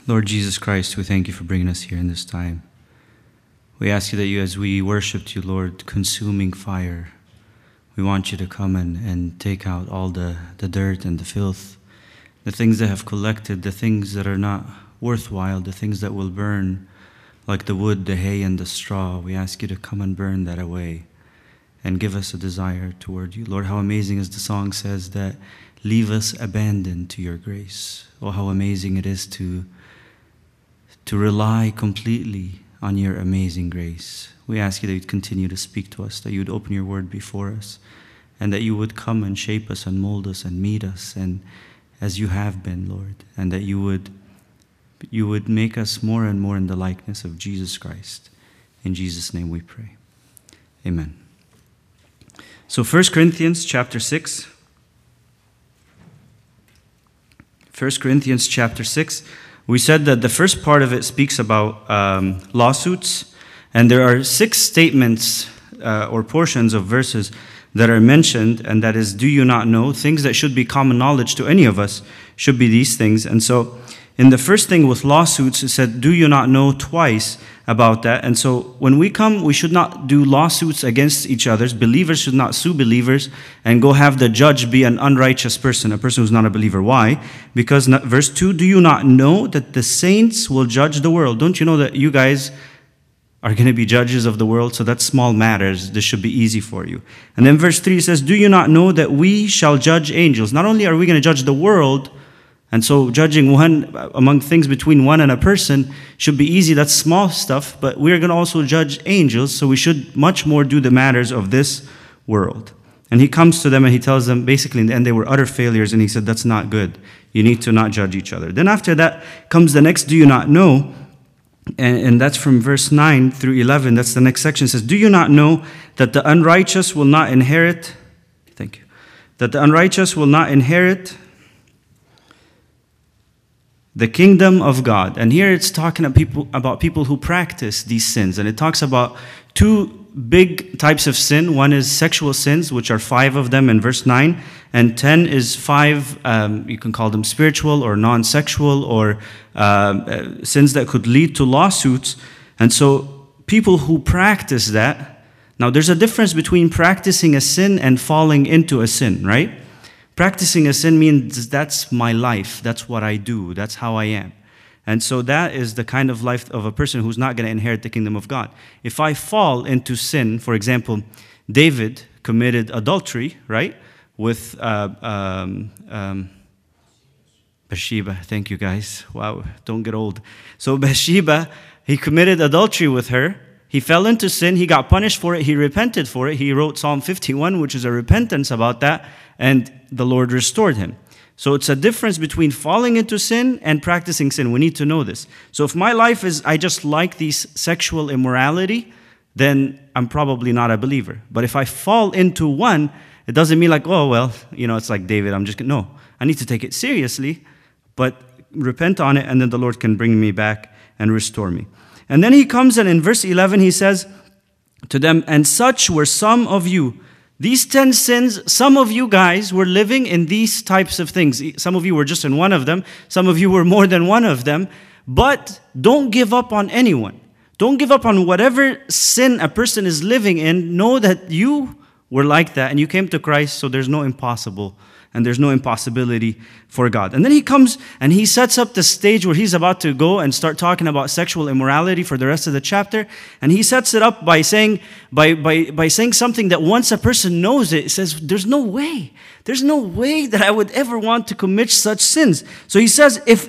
Lord Jesus Christ, we thank you for bringing us here in this time. We ask you that you, as we worshiped you, Lord, consuming fire, we want you to come and take out all the dirt and the filth, the things that have collected, the things that are not worthwhile, the things that will burn, like the wood, the hay, and the straw. We ask you to come and burn that away and give us a desire toward you. Lord, how amazing, as the song says, that leave us abandoned to your grace. Oh, how amazing it is to rely completely on your amazing grace. We ask you that you'd continue to speak to us, that you would open your word before us, and that you would come and shape us and mold us and meet us, and as you have been, Lord, and that you would make us more and more in the likeness of Jesus Christ. In Jesus' name we pray. Amen. So 1 Corinthians chapter 6. 1 Corinthians chapter 6. We said that the first part of it speaks about lawsuits, and there are 6 statements or portions of verses that are mentioned, and that is, do you not know? Things that should be common knowledge to any of us should be these things. And so in the first thing with lawsuits, it said, do you not know, twice about that. And so when we come, we should not do lawsuits against each other. Believers should not sue believers and go have the judge be an unrighteous person, a person who's not a believer. Why? Because verse 2, do you not know that the saints will judge the world? Don't you know that you guys are going to be judges of the world? So that's small matters. This should be easy for you. And then verse 3 says, do you not know that we shall judge angels? Not only are we going to judge the world, and so judging one among things between one and a person should be easy. That's small stuff. But we're going to also judge angels. So we should much more do the matters of this world. And he comes to them and he tells them, basically in the end, they were utter failures. And he said, that's not good. You need to not judge each other. Then after that comes the next, do you not know? And that's from verse 9 through 11. That's the next section. It says, do you not know that the unrighteous will not inherit? Thank you. That the unrighteous will not inherit the kingdom of God. And here it's talking about people who practice these sins. And it talks about 2 big types of sin. One is sexual sins, which are 5 of them in verse 9. And 10 is 5, you can call them spiritual or non-sexual, or sins that could lead to lawsuits. And so people who practice that, now there's a difference between practicing a sin and falling into a sin, right? Practicing a sin means that's my life, that's what I do, that's how I am. And so that is the kind of life of a person who's not going to inherit the kingdom of God. If I fall into sin, for example, David committed adultery, right, with Bathsheba. Thank you, guys. Wow, don't get old. So Bathsheba, he committed adultery with her. He fell into sin. He got punished for it. He repented for it. He wrote Psalm 51, which is a repentance about that, and the Lord restored him. So it's a difference between falling into sin and practicing sin. We need to know this. So if my life is, I just like these sexual immorality, then I'm probably not a believer. But if I fall into one, it doesn't mean like, oh, well, it's like David, I'm just going to, no. I need to take it seriously, but repent on it, and then the Lord can bring me back and restore me. And then he comes and in verse 11, he says to them, and such were some of you. These 10 sins, some of you guys were living in these types of things. Some of you were just in one of them. Some of you were more than one of them. But don't give up on anyone. Don't give up on whatever sin a person is living in. Know that you were like that and you came to Christ, so there's no impossible. And there's no impossibility for God. And then he comes and he sets up the stage where he's about to go and start talking about sexual immorality for the rest of the chapter. And he sets it up by saying something that once a person knows it, it says, there's no way that I would ever want to commit such sins. So he says, it's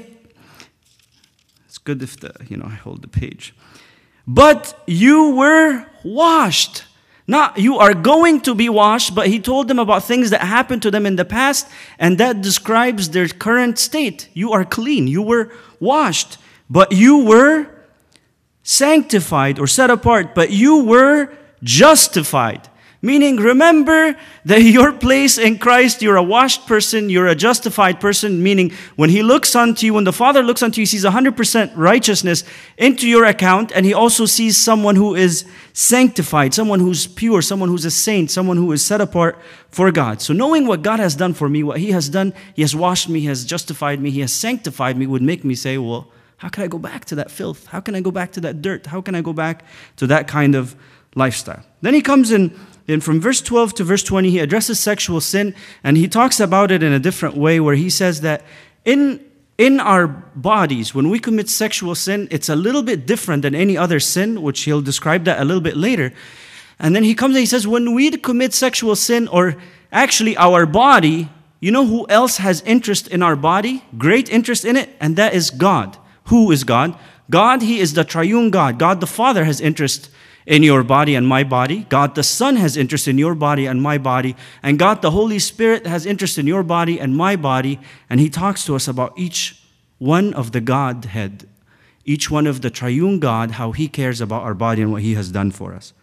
good if I hold the page. But you were washed. Not you are going to be washed, but he told them about things that happened to them in the past, and that describes their current state. You are clean. You were washed, but you were sanctified or set apart, but you were justified. Meaning, remember that your place in Christ, you're a washed person, you're a justified person, meaning when he looks unto you, when the Father looks unto you, he sees 100% righteousness into your account, and he also sees someone who is sanctified, someone who's pure, someone who's a saint, someone who is set apart for God. So knowing what God has done for me, what he has done, he has washed me, he has justified me, he has sanctified me, would make me say, well, How can I go back to that filth? How can I go back to that dirt? How can I go back to that kind of lifestyle? Then he comes in from verse 12 to verse 20, he addresses sexual sin, and he talks about it in a different way, where he says that in our bodies, when we commit sexual sin, it's a little bit different than any other sin, which he'll describe that a little bit later. And then he comes and he says, when we commit sexual sin, or actually our body, you know who else has interest in our body? Great interest in it, and that is God. Who is God? God, He is the triune God. God the Father has interest in your body and my body. God the Son has interest in your body and my body. And God the Holy Spirit has interest in your body and my body. And He talks to us about each one of the Godhead, each one of the triune God, how He cares about our body and what He has done for us.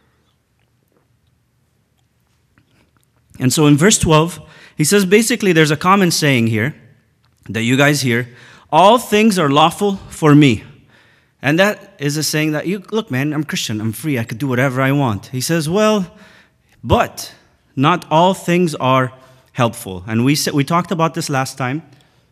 And so in verse 12, he says basically there's a common saying here that you guys hear: all things are lawful for me. And that is a saying that, look, man, I'm Christian, I'm free, I could do whatever I want. He says, well, but not all things are helpful. And we talked about this last time,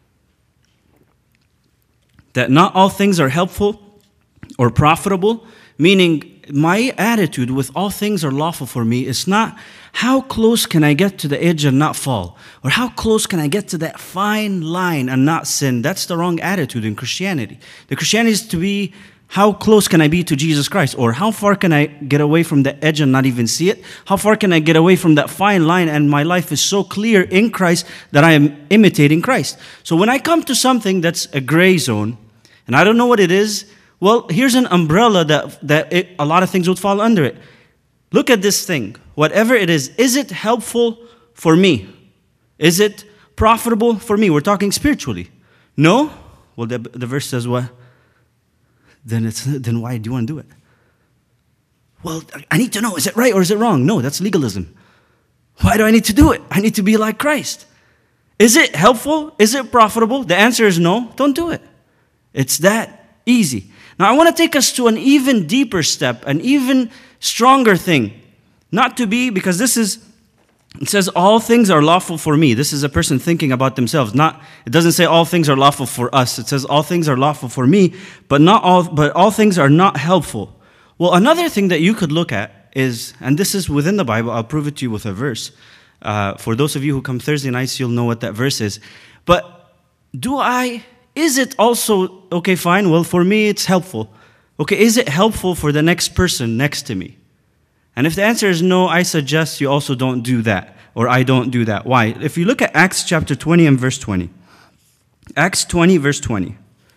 that not all things are helpful or profitable, meaning my attitude with all things are lawful for me is not how close can I get to the edge and not fall, or how close can I get to that fine line and not sin. That's the wrong attitude in Christianity. The Christianity is to be, how close can I be to Jesus Christ, or how far can I get away from the edge and not even see it? How far can I get away from that fine line and my life is so clear in Christ that I am imitating Christ. So when I come to something that's a gray zone, and I don't know what it is, well, here's an umbrella that a lot of things would fall under it. Look at this thing. Whatever it is it helpful for me? Is it profitable for me? We're talking spiritually. No? Well, the verse says what? Then why do you want to do it? Well, I need to know, is it right or is it wrong? No, that's legalism. Why do I need to do it? I need to be like Christ. Is it helpful? Is it profitable? The answer is no. Don't do it. It's that easy. Now, I want to take us to an even deeper step, an even stronger thing. Not to be, because it says all things are lawful for me. This is a person thinking about themselves. It doesn't say all things are lawful for us. It says all things are lawful for me, but all things are not helpful. Well, another thing that you could look at is, and this is within the Bible, I'll prove it to you with a verse. For those of you who come Thursday nights, you'll know what that verse is. But is it also, okay, fine, well, for me it's helpful. Okay, is it helpful for the next person next to me? And if the answer is no, I suggest you also don't do that, or I don't do that. Why? If you look at Acts chapter 20 and verse 20. Acts 20, verse 20.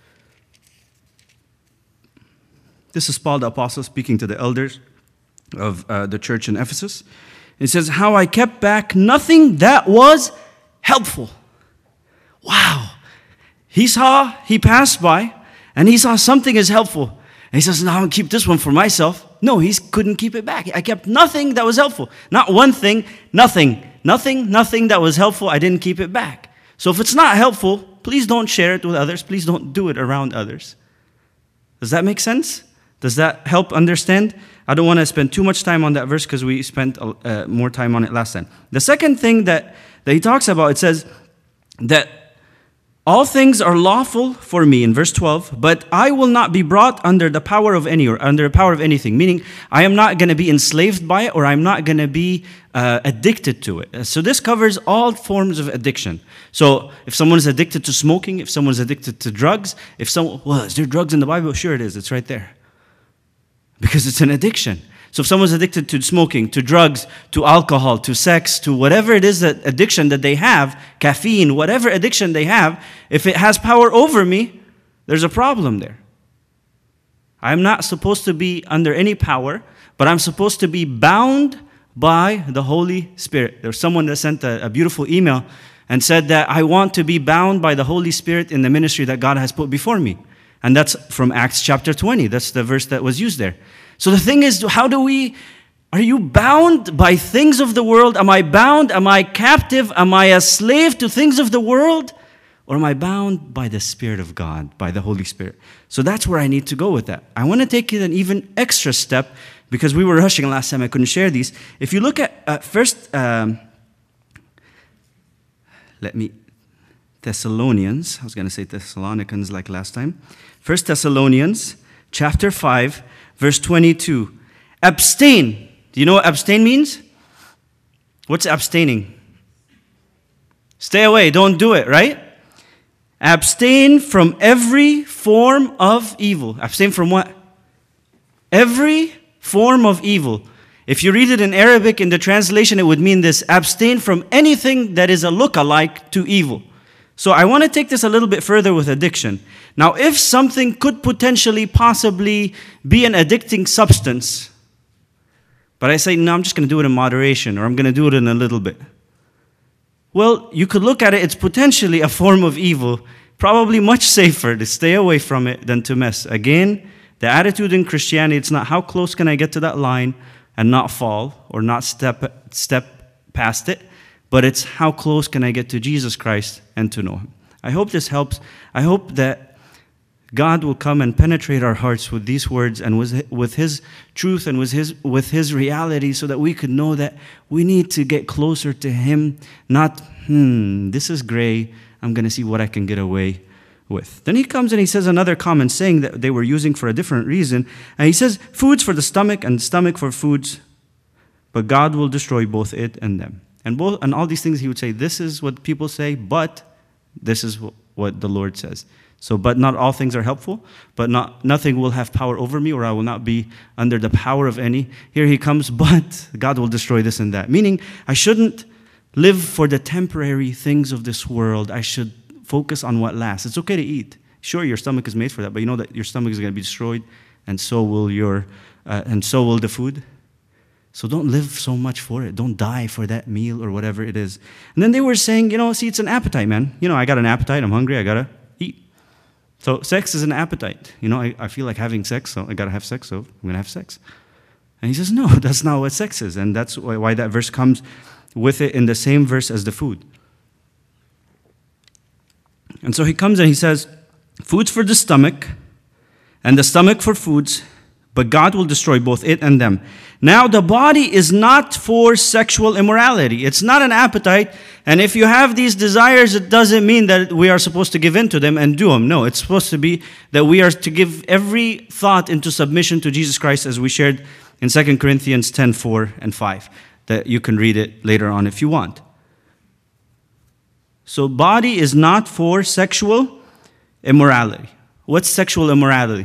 This is Paul the Apostle speaking to the elders of the church in Ephesus. It says, how I kept back nothing that was helpful. Wow. He passed by, and he saw something is helpful. And he says, no, I'm going to keep this one for myself. No, he couldn't keep it back. I kept nothing that was helpful. Not one thing, nothing. Nothing that was helpful, I didn't keep it back. So if it's not helpful, please don't share it with others. Please don't do it around others. Does that make sense? Does that help understand? I don't want to spend too much time on that verse because we spent more time on it last time. The second thing that he talks about, it says that all things are lawful for me, in verse 12, but I will not be brought under the power of any, or under the power of anything. Meaning, I am not going to be enslaved by it, or I'm not going to be addicted to it. So this covers all forms of addiction. So if someone is addicted to smoking, if someone's addicted to drugs, is there drugs in the Bible? Sure it is. It's right there. Because it's an addiction. So if someone's addicted to smoking, to drugs, to alcohol, to sex, to whatever it is, that addiction that they have, caffeine, whatever addiction they have, if it has power over me, there's a problem there. I'm not supposed to be under any power, but I'm supposed to be bound by the Holy Spirit. There's someone that sent a beautiful email and said that I want to be bound by the Holy Spirit in the ministry that God has put before me. And that's from Acts chapter 20. That's the verse that was used there. So the thing is, are you bound by things of the world? Am I bound? Am I captive? Am I a slave to things of the world? Or am I bound by the Spirit of God, by the Holy Spirit? So that's where I need to go with that. I want to take it an even extra step, because we were rushing last time, I couldn't share these. If you look at first, let me Thessalonians. I was going to say Thessalonians like last time. 1 Thessalonians chapter 5, verse 22. Abstain. Do you know what abstain means? What's abstaining? Stay away. Don't do it, right? Abstain from every form of evil. Abstain from what? Every form of evil. If you read it in Arabic, in the translation, it would mean this: abstain from anything that is a look-alike to evil. So I want to take this a little bit further with addiction. Now, if something could potentially, possibly be an addicting substance, but I say, no, I'm just going to do it in moderation, or I'm going to do it in a little bit. Well, you could look at it, it's potentially a form of evil, probably much safer to stay away from it than to mess. Again, the attitude in Christianity, it's not how close can I get to that line and not fall or not step past it, but it's how close can I get to Jesus Christ and to know Him. I hope this helps. I hope that God will come and penetrate our hearts with these words and with His truth and with His reality, so that we could know that we need to get closer to Him, not, this is gray, I'm going to see what I can get away with. Then he comes and he says another common saying that they were using for a different reason. And he says, foods for the stomach and stomach for foods, but God will destroy both it and them. And all these things he would say, this is what people say, but this is what the Lord says. So, but not all things are helpful, but nothing will have power over me, or I will not be under the power of any. Here he comes, but God will destroy this and that. Meaning, I shouldn't live for the temporary things of this world. I should focus on what lasts. It's okay to eat. Sure, your stomach is made for that, but you know that your stomach is going to be destroyed, and so will the food. So don't live so much for it. Don't die for that meal or whatever it is. And then they were saying, see, it's an appetite, man. I got an appetite. I'm hungry. I got to eat. So sex is an appetite. I feel like having sex, so I got to have sex, so I'm going to have sex. And he says, no, that's not what sex is. And that's why that verse comes with it in the same verse as the food. And so he comes and he says, foods for the stomach, and the stomach for foods, but God will destroy both it and them. Now, the body is not for sexual immorality. It's not an appetite. And if you have these desires, it doesn't mean that we are supposed to give in to them and do them. No, it's supposed to be that we are to give every thought into submission to Jesus Christ, as we shared in 2 Corinthians 10, 4 and 5. That you can read it later on if you want. So body is not for sexual immorality. What's sexual immorality?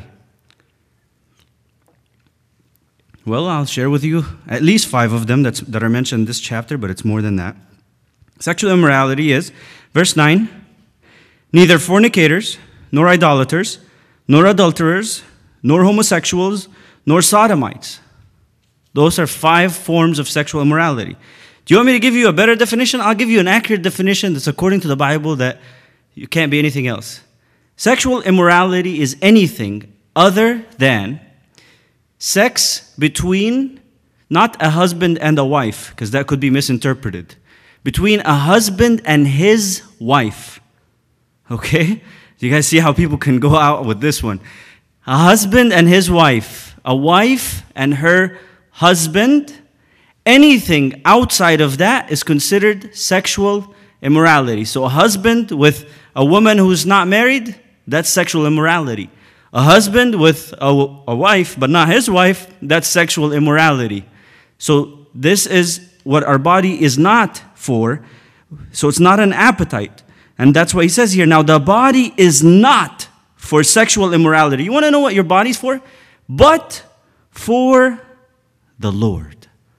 Well, I'll share with you at least 5 of them that are mentioned in this chapter, but it's more than that. Sexual immorality is, verse 9, neither fornicators, nor idolaters, nor adulterers, nor homosexuals, nor sodomites. Those are 5 forms of sexual immorality. Do you want me to give you a better definition? I'll give you an accurate definition that's according to the Bible, that you can't be anything else. Sexual immorality is anything other than sex between, not a husband and a wife, because that could be misinterpreted. Between a husband and his wife. Okay? Do you guys see how people can go out with this one? A husband and his wife. A wife and her husband. Anything outside of that is considered sexual immorality. So a husband with a woman who's not married, that's sexual immorality. A husband with a wife, but not his wife, that's sexual immorality. So this is what our body is not for. So it's not an appetite. And that's what he says here. Now, the body is not for sexual immorality. You want to know what your body's for? But for the Lord.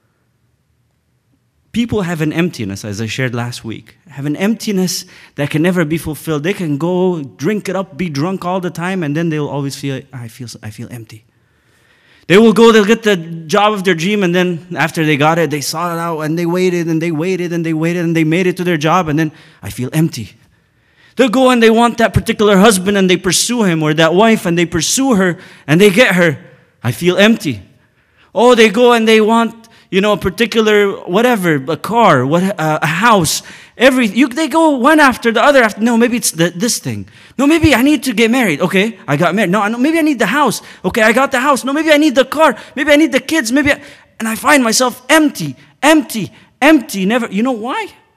People have an emptiness, as I shared last week. Have an emptiness that can never be fulfilled. They can go drink it up, be drunk all the time, and then they'll always feel, I feel empty. They'll get the job of their dream, and then after they got it, they sought it out, and they waited, and they waited, and they waited, and they made it to their job, and then I feel empty. They'll go and they want that particular husband, and they pursue him, or that wife, and they pursue her, and they get her. I feel empty. Oh, they go and they want, a particular, whatever, a car, a house, they go one after the other. No, maybe it's this thing. No, maybe I need to get married. Okay, I got married. No, maybe I need the house. Okay, I got the house. No, maybe I need the car. Maybe I need the kids. And I find myself empty. Never. You know why?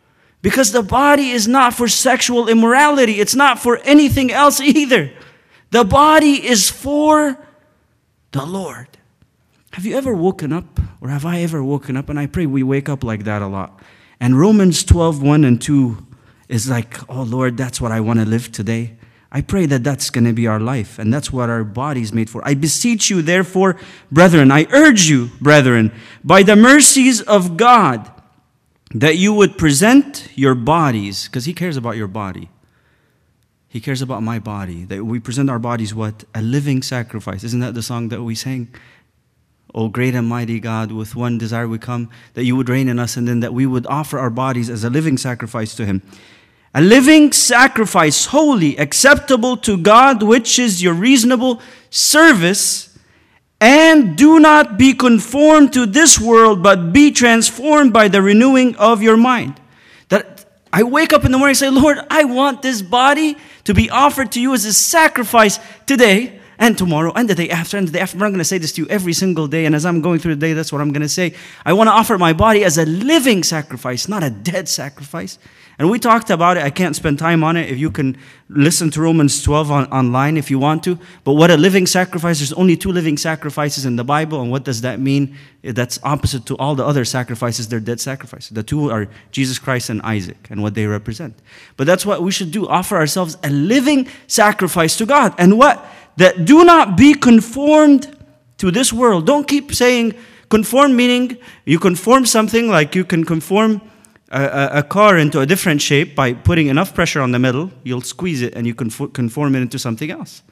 Because the body is not for sexual immorality. It's not for anything else either. The body is for the Lord. Have you ever woken up, or have I ever woken up? And I pray we wake up like that a lot. And Romans 12:1 and 2 is like, oh Lord, that's what I want to live today. I pray that that's going to be our life, and that's what our body is made for. I beseech you, therefore, brethren, I urge you, brethren, by the mercies of God, that you would present your bodies, because He cares about your body. He cares about my body. That we present our bodies what? A living sacrifice. Isn't that the song that we sang? O great and mighty God, with one desire we come, that you would reign in us, and then that we would offer our bodies as a living sacrifice to Him. A living sacrifice, holy, acceptable to God, which is your reasonable service. And do not be conformed to this world, but be transformed by the renewing of your mind. That I wake up in the morning and say, Lord, I want this body to be offered to you as a sacrifice today and tomorrow and the day after and the day after. I'm going to say this to you every single day. And as I'm going through the day, that's what I'm going to say. I want to offer my body as a living sacrifice, not a dead sacrifice. And we talked about it. I can't spend time on it. If you can listen to Romans 12 online if you want to. But what a living sacrifice, there's only 2 living sacrifices in the Bible. And what does that mean? That's opposite to all the other sacrifices. They're dead sacrifices. The 2 are Jesus Christ and Isaac and what they represent. But that's what we should do. Offer ourselves a living sacrifice to God. And what? That do not be conformed to this world. Don't keep saying conform, meaning you conform something like you can conform a car into a different shape by putting enough pressure on the middle. You'll squeeze it and you can conform it into something else.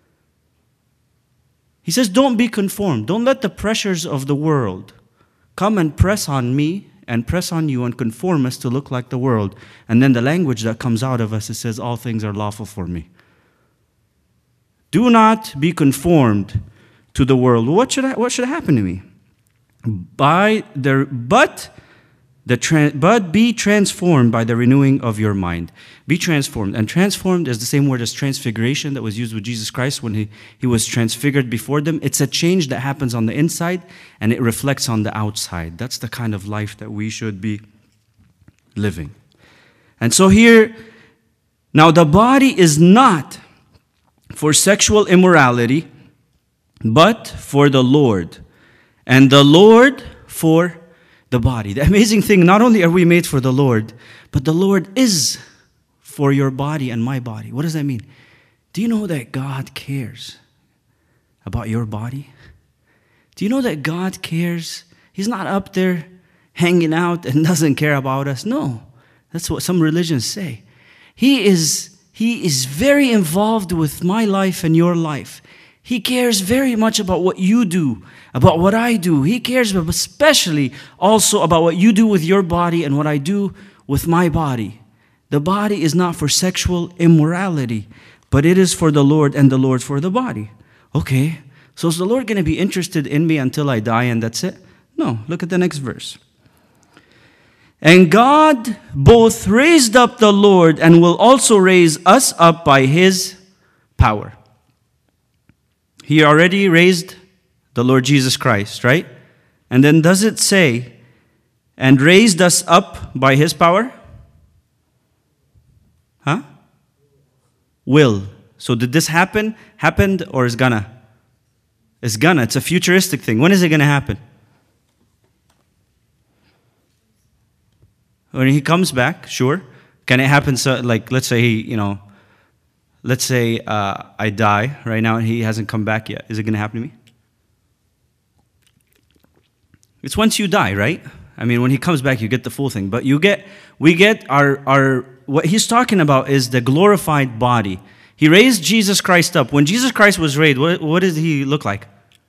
He says, don't be conformed. Don't let the pressures of the world come and press on me and press on you and conform us to look like the world. And then the language that comes out of us, it says, all things are lawful for me. Do not be conformed to the world. What should happen to me? But be transformed by the renewing of your mind. Be transformed. And transformed is the same word as transfiguration that was used with Jesus Christ when he was transfigured before them. It's a change that happens on the inside and it reflects on the outside. That's the kind of life that we should be living. And so here, now the body is not for sexual immorality, but for the Lord. And the Lord for the body. The amazing thing, not only are we made for the Lord, but the Lord is for your body and my body. What does that mean? Do you know that God cares about your body? Do you know that God cares? He's not up there hanging out and doesn't care about us. No, that's what some religions say. He is very involved with my life and your life. He cares very much about what you do, about what I do. He cares especially also about what you do with your body and what I do with my body. The body is not for sexual immorality, but it is for the Lord and the Lord for the body. Okay, so is the Lord going to be interested in me until I die and that's it? No, look at the next verse. And God both raised up the Lord and will also raise us up by His power. He already raised the Lord Jesus Christ, right? And then does it say, and raised us up by His power? Huh? Will. So did this happen? Happened or is gonna? It's gonna. It's a futuristic thing. When is it gonna happen? When He comes back, sure. Can it happen? So, like, let's say I die right now and He hasn't come back yet. Is it going to happen to me? It's once you die, right? I mean, when He comes back, you get the full thing. But we get our what He's talking about is the glorified body. He raised Jesus Christ up. When Jesus Christ was raised, what did He look like?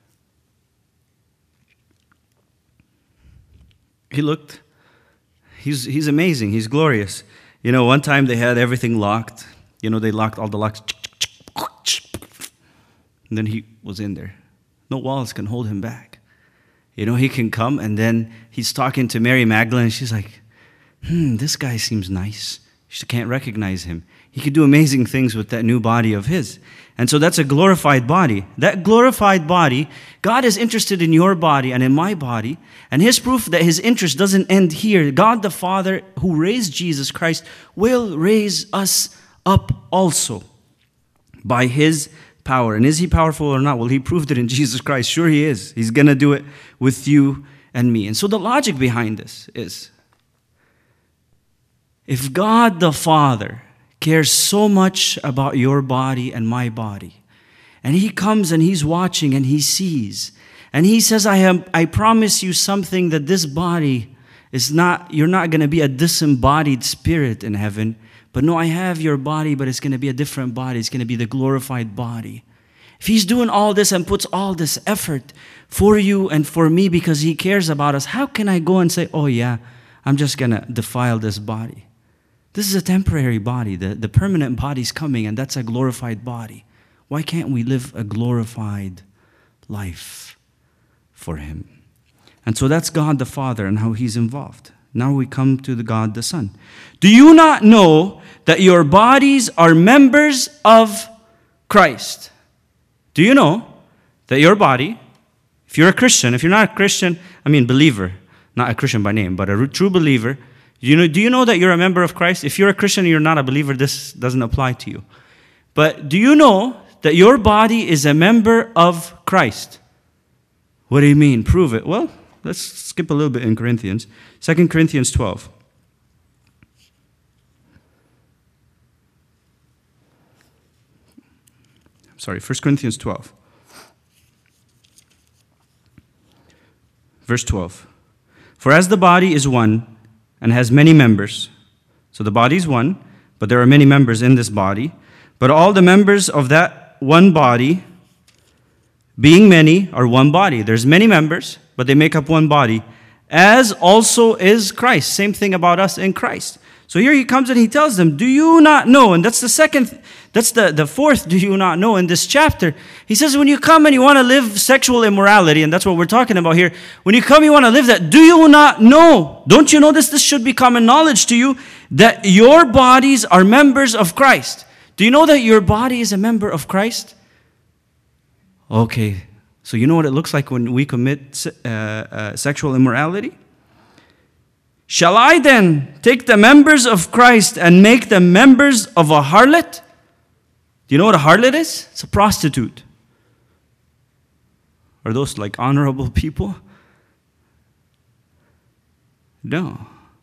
He's amazing. He's glorious. You know, one time they had everything locked. You know, they locked all the locks. And then He was in there. No walls can hold Him back. You know, He can come and then He's talking to Mary Magdalene. And she's like, this guy seems nice. She can't recognize him. He could do amazing things with that new body of his. And so that's a glorified body. That glorified body, God is interested in your body and in my body. And his proof that his interest doesn't end here. God the Father, who raised Jesus Christ, will raise us up also by his power. And is he powerful or not? Well, he proved it in Jesus Christ. Sure he is. He's going to do it with you and me. And so the logic behind this is, if God the Father cares so much about your body and my body, and he comes and he's watching and he sees, and he says, I promise you something, that this body is not, you're not going to be a disembodied spirit in heaven, but no, I have your body, but it's going to be a different body. It's going to be the glorified body. If he's doing all this and puts all this effort for you and for me because he cares about us, how can I go and say, oh yeah, I'm just going to defile this body? This is a temporary body. The permanent body's coming, and that's a glorified body. Why can't we live a glorified life for him? And so that's God the Father and how he's involved. Now we come to the God the Son. Do you not know that your bodies are members of Christ? Do you know that your body, if you're a Christian, if you're not a Christian, believer, not a Christian by name, but a true believer, do you know that you're a member of Christ? If you're a Christian and you're not a believer, this doesn't apply to you. But do you know that your body is a member of Christ? What do you mean? Prove it. Well, let's skip a little bit in Corinthians. 2 Corinthians 12. Sorry, 1 Corinthians 12. Verse 12. For as the body is one and has many members, so the body is one, but there are many members in this body, but all the members of that one body, being many, are one body. There's many members, but they make up one body, as also is Christ. Same thing about us in Christ. So here he comes and he tells them, do you not know? And that's the fourth do you not know in this chapter. He says, when you come and you want to live sexual immorality, and that's what we're talking about here. When you come, you want to live that. Do you not know? Don't you know this? This should be common knowledge to you, that your bodies are members of Christ. Do you know that your body is a member of Christ? Okay, so you know what it looks like when we commit sexual immorality? Shall I then take the members of Christ and make them members of a harlot? Do you know what a harlot is? It's a prostitute. Are those like honorable people? No.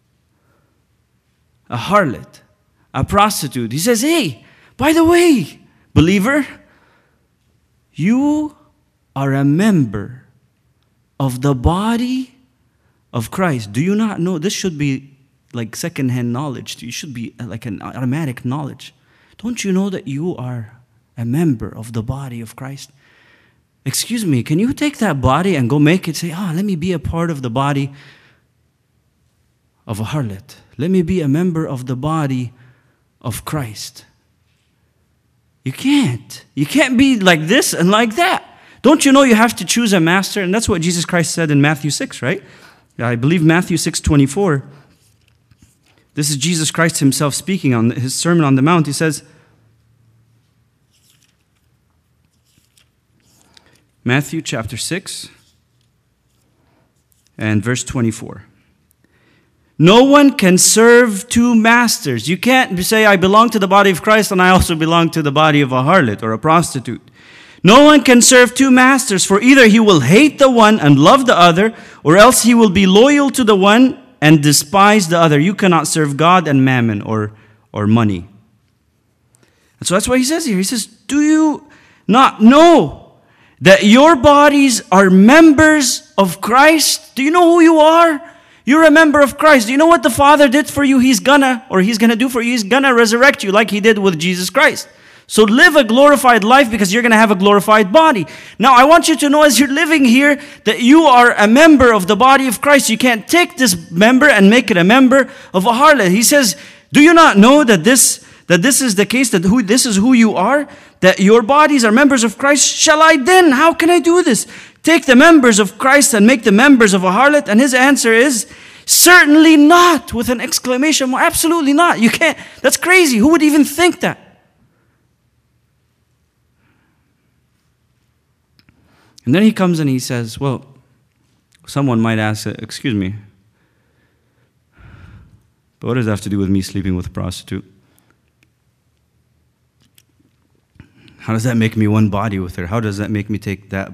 A harlot, a prostitute. He says, hey, by the way, believer, you are a member of the body of Christ. Do you not know? This should be like secondhand knowledge. You should be like an automatic knowledge. Don't you know that you are a member of the body of Christ? Excuse me, can you take that body and go make it say, let me be a part of the body of a harlot. Let me be a member of the body of Christ. You can't. You can't be like this and like that. Don't you know you have to choose a master? And that's what Jesus Christ said in Matthew 6, right? I believe Matthew 6:24. This is Jesus Christ himself speaking on his Sermon on the Mount. He says, Matthew chapter 6 and verse 24. No one can serve two masters. You can't say, I belong to the body of Christ and I also belong to the body of a harlot or a prostitute. No one can serve two masters, for either he will hate the one and love the other, or else he will be loyal to the one and despise the other. You cannot serve God and mammon or money. And so that's what he says here. He says, do you not know that your bodies are members of Christ? Do you know who you are? You're a member of Christ. Do you know what the Father did for you? He's gonna do for you. He's gonna resurrect you like he did with Jesus Christ. So live a glorified life because you're going to have a glorified body. Now, I want you to know as you're living here that you are a member of the body of Christ. You can't take this member and make it a member of a harlot. He says, do you not know that this is the case, that this is who you are, that your bodies are members of Christ? Shall I then, how can I do this? Take the members of Christ and make them members of a harlot? And his answer is, Certainly not, with an exclamation mark. Absolutely not. You can't. That's crazy. Who would even think that? And then he comes and he says, well, someone might ask, excuse me, but what does that have to do with me sleeping with a prostitute? How does that make me one body with her? How does that make me take that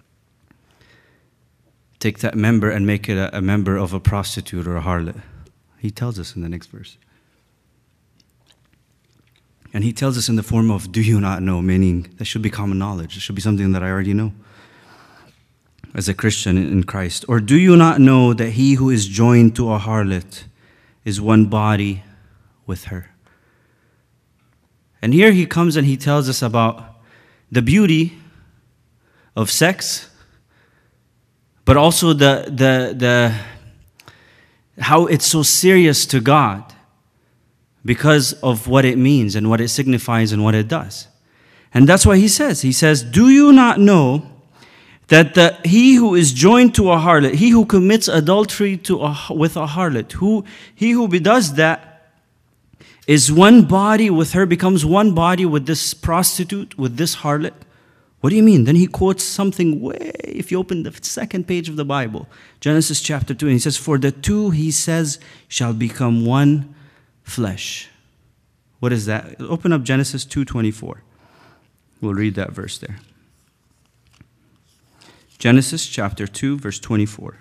member and make it a member of a prostitute or a harlot? He tells us in the next verse. And he tells us in the form of, do you not know? Meaning, that should be common knowledge. It should be something that I already know as a Christian in Christ. Or do you not know that he who is joined to a harlot is one body with her? And here he comes and he tells us about the beauty of sex, but also the how it's so serious to God because of what it means and what it signifies and what it does. And that's why he says, do you not know that he who is joined to a harlot, he who commits adultery with a harlot, he who does that is one body with her, becomes one body with this prostitute, with this harlot? What do you mean? Then he quotes something if you open the second page of the Bible, Genesis chapter 2, and he says, for the two, he says, shall become one flesh. What is that? Open up Genesis 2:24. We'll read that verse there. Genesis chapter 2, verse 24.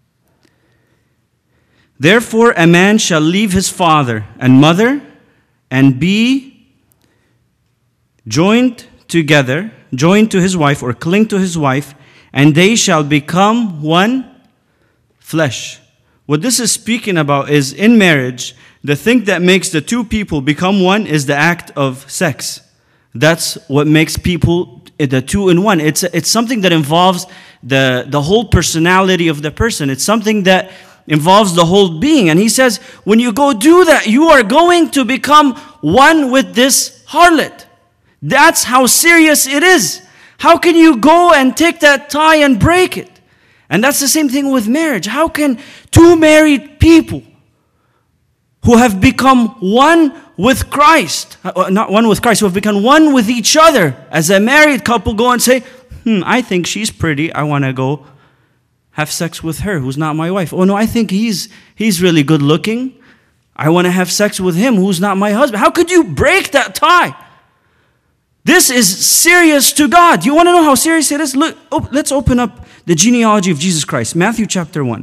Therefore a man shall leave his father and mother and be joined to his wife, or cling to his wife, and they shall become one flesh. What this is speaking about is, in marriage, the thing that makes the two people become one is the act of sex. That's what makes people the two in one. It's something that involves the whole personality of the person. It's something that involves the whole being. And he says, when you go do that, you are going to become one with this harlot. That's how serious it is. How can you go and take that tie and break it? And that's the same thing with marriage. How can two married people who have become one with Christ, not one with Christ, who have become one with each other as a married couple, go and say, I think she's pretty, I want to go have sex with her, who's not my wife. Oh no, I think he's really good looking, I want to have sex with him, who's not my husband. How could you break that tie? This is serious to God. You want to know how serious it is? Look, let's open up the genealogy of Jesus Christ. Matthew chapter 1.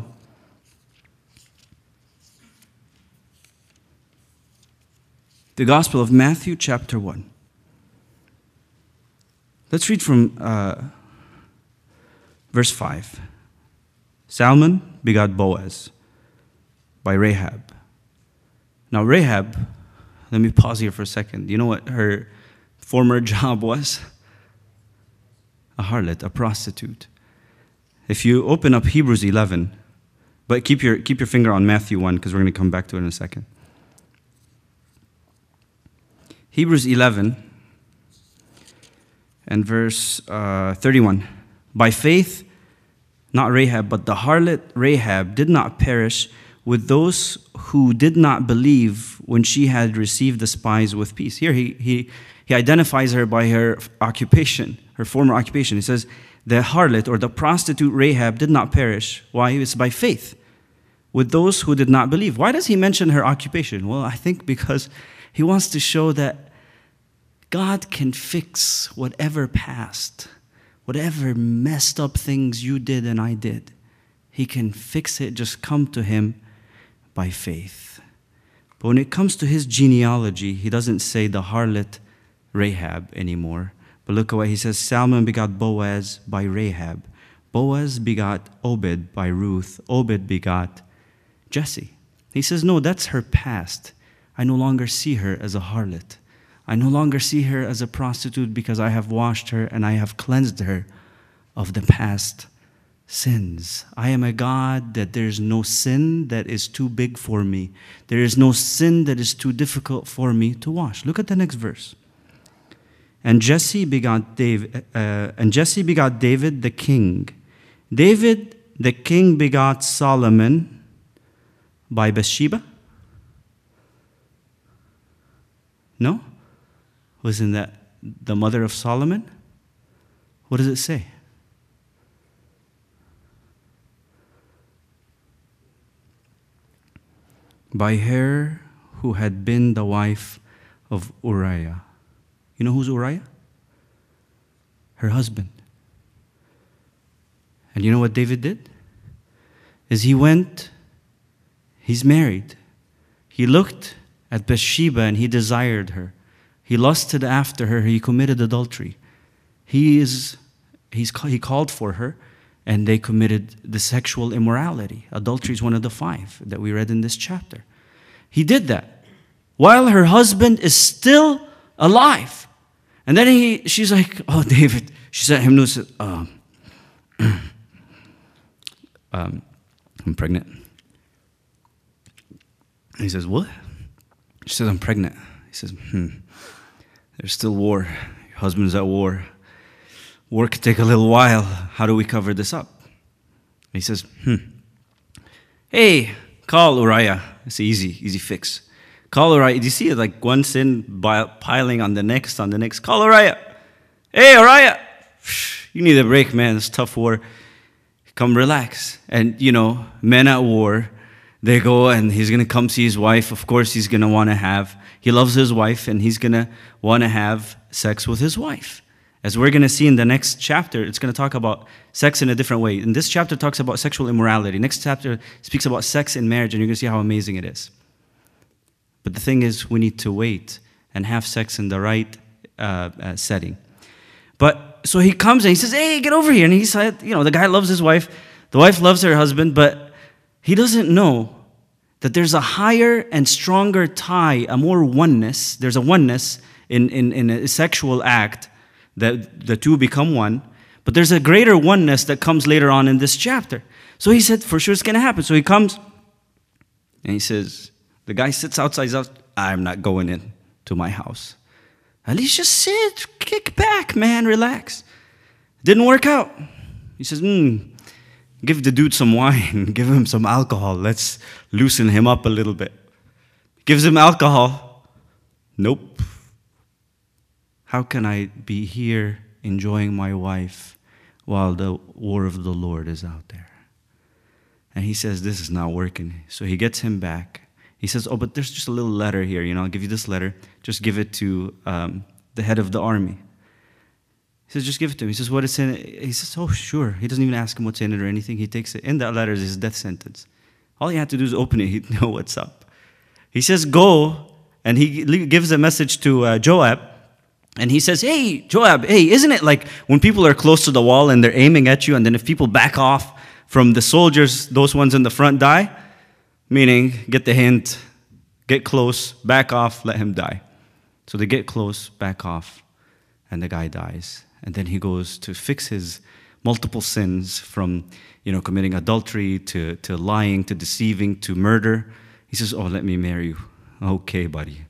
The Gospel of Matthew chapter 1. Let's read from verse 5. Salmon begot Boaz by Rahab. Now Rahab, let me pause here for a second. You know what her former job was? A harlot, a prostitute. If you open up Hebrews 11, but keep your finger on Matthew 1, because we're going to come back to it in a second. Hebrews 11 and verse 31. By faith, not Rahab, but the harlot Rahab did not perish with those who did not believe when she had received the spies with peace. Here he identifies her by her occupation, her former occupation. He says, the harlot or the prostitute Rahab did not perish. Why? It's by faith with those who did not believe. Why does he mention her occupation? Well, I think because he wants to show that God can fix whatever past, whatever messed up things you did and I did. He can fix it. Just come to him by faith. But when it comes to his genealogy, he doesn't say the harlot Rahab anymore. But look at what he says. Salmon begot Boaz by Rahab. Boaz begot Obed by Ruth. Obed begot Jesse. He says, no, that's her past. I no longer see her as a harlot. I no longer see her as a prostitute because I have washed her and I have cleansed her of the past sins. I am a God that there is no sin that is too big for me. There is no sin that is too difficult for me to wash. Look at the next verse. And Jesse begot David the king. David the king begot Solomon by Bathsheba? No? Wasn't that the mother of Solomon? What does it say? By her who had been the wife of Uriah. You know who's Uriah? Her husband. And you know what David did? Is he's married. He looked at Bathsheba and he desired her. He lusted after her. He committed adultery. He called for her and they committed the sexual immorality. Adultery is one of the 5 that we read in this chapter. He did that while her husband is still alive. And then she's like, oh, David. She sent him news. I'm pregnant. He says, what? She says, I'm pregnant. He says, there's still war. Your husband's at war. War could take a little while. How do we cover this up? He says, hey, call Uriah. It's an easy fix. Call Uriah. Do you see it? Like one sin piling on the next. Call Uriah. Hey, Uriah. You need a break, man. It's tough war. Come relax. And, men at war, they go and he's going to come see his wife. Of course, he loves his wife and he's going to want to have sex with his wife. As we're going to see in the next chapter, it's going to talk about sex in a different way. And this chapter talks about sexual immorality. Next chapter speaks about sex in marriage, and you're going to see how amazing it is. But the thing is, we need to wait and have sex in the right setting. But so he comes and he says, hey, get over here. And he said, the guy loves his wife. The wife loves her husband, but he doesn't know that there's a higher and stronger tie, a more oneness. There's a oneness in a sexual act that the two become one. But there's a greater oneness that comes later on in this chapter. So he said, for sure it's going to happen. So he comes and he says, the guy sits outside. He's out, I'm not going in to my house. At least just sit, kick back, man, relax. Didn't work out. He says, give the dude some wine, give him some alcohol. Let's loosen him up a little bit. Gives him alcohol. Nope. How can I be here enjoying my wife while the war of the Lord is out there? And he says, this is not working. So he gets him back. He says, oh, but there's just a little letter here. I'll give you this letter. Just give it to the head of the army. He says, just give it to him. He says, what is in it? He says, oh, sure. He doesn't even ask him what's in it or anything. He takes it. In that letter is his death sentence. All he had to do is open it. He'd know what's up. He says, go. And he gives a message to Joab. And he says, hey, Joab, hey, isn't it like when people are close to the wall and they're aiming at you, and then if people back off from the soldiers, those ones in the front die? Meaning, get the hint, get close, back off, let him die. So they get close, back off, and the guy dies. And then he goes to fix his multiple sins from, committing adultery to lying, to deceiving, to murder. He says, oh, let me marry you. Okay, buddy.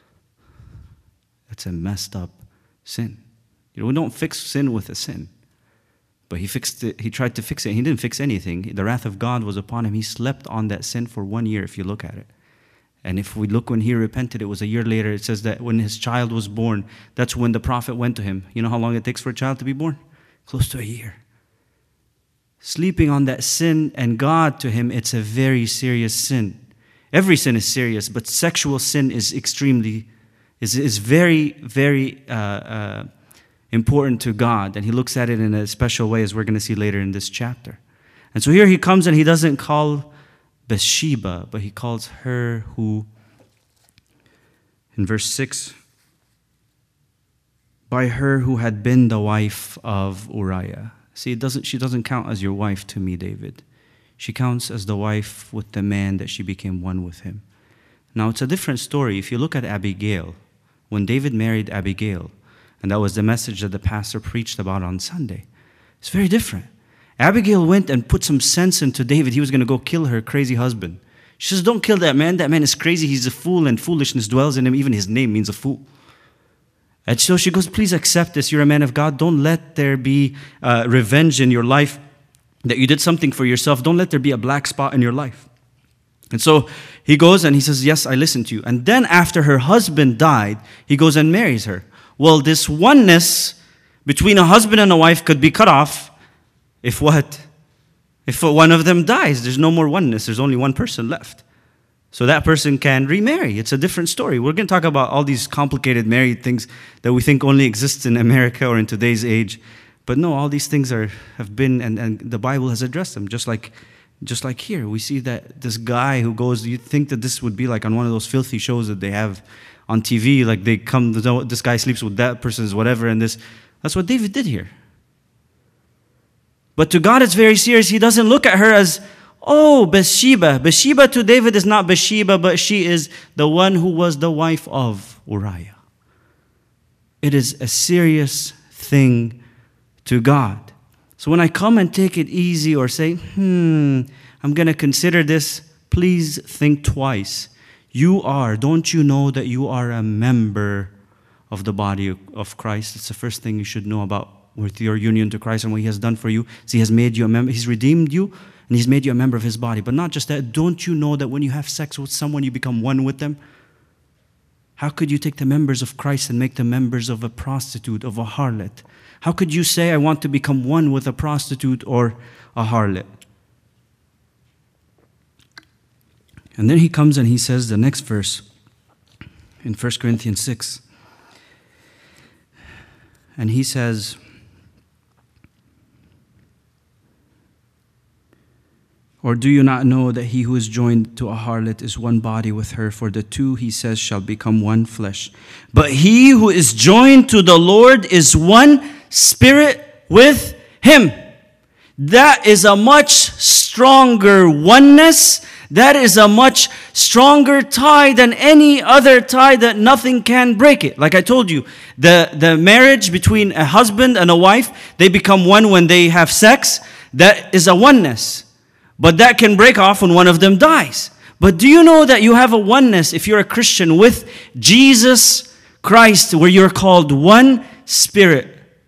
That's a messed up sin. We don't fix sin with a sin. But he fixed it. He tried to fix it. He didn't fix anything. The wrath of God was upon him. He slept on that sin for 1 year, if you look at it. And if we look when he repented, it was a year later. It says that when his child was born, that's when the prophet went to him. You know how long it takes for a child to be born? Close to a year. Sleeping on that sin, and God to him, it's a very serious sin. Every sin is serious, but sexual sin is very, very important to God, and he looks at it in a special way, as we're going to see later in this chapter. And so here he comes and he doesn't call Bathsheba, but he calls her who, in verse 6, by her who had been the wife of Uriah. See, she doesn't count as your wife to me, David. She counts as the wife with the man that she became one with him. Now, it's a different story. If you look at Abigail, when David married Abigail, and that was the message that the pastor preached about on Sunday, it's very different. Abigail went and put some sense into David. He was going to go kill her crazy husband. She says, don't kill that man. That man is crazy. He's a fool, and foolishness dwells in him. Even his name means a fool. And so she goes, please accept this. You're a man of God. Don't let there be revenge in your life that you did something for yourself. Don't let there be a black spot in your life. And so he goes and he says, yes, I listen to you. And then after her husband died, he goes and marries her. Well, this oneness between a husband and a wife could be cut off if what? If one of them dies, there's no more oneness. There's only one person left. So that person can remarry. It's a different story. We're going to talk about all these complicated married things that we think only exist in America or in today's age. But no, all these things have been, and the Bible has addressed them. Just like here, we see that this guy who goes, you think that this would be like on one of those filthy shows that they have on TV, like they come, this guy sleeps with that person's whatever, and that's what David did here. But to God it's very serious. He doesn't look at her as, oh, Bathsheba. Bathsheba to David is not Bathsheba, but she is the one who was the wife of Uriah. It is a serious thing to God. So when I come and take it easy or say, I'm going to consider this, please think twice. Don't you know that you are a member of the body of Christ? It's the first thing you should know about with your union to Christ and what He has done for you. So He has made you a member. He's redeemed you and He's made you a member of His body. But not just that, don't you know that when you have sex with someone, you become one with them? How could you take the members of Christ and make them members of a prostitute, of a harlot? How could you say, I want to become one with a prostitute or a harlot? And then he comes and he says the next verse in 1 Corinthians 6. And he says, or do you not know that he who is joined to a harlot is one body with her? For the two, he says, shall become one flesh. But he who is joined to the Lord is one spirit with Him. That is a much stronger oneness. That is a much stronger tie than any other tie that nothing can break it. Like I told you, the marriage between a husband and a wife, they become one when they have sex. That is a oneness. But that can break off when one of them dies. But do you know that you have a oneness if you're a Christian with Jesus Christ, where you're called one spirit?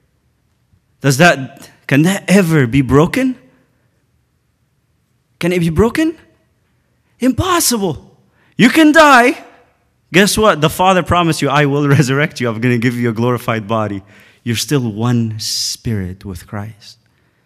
Can that ever be broken? Can it be broken? Impossible. You can die. Guess what? The Father promised you, I will resurrect you. I'm going to give you a glorified body. You're still one spirit with Christ.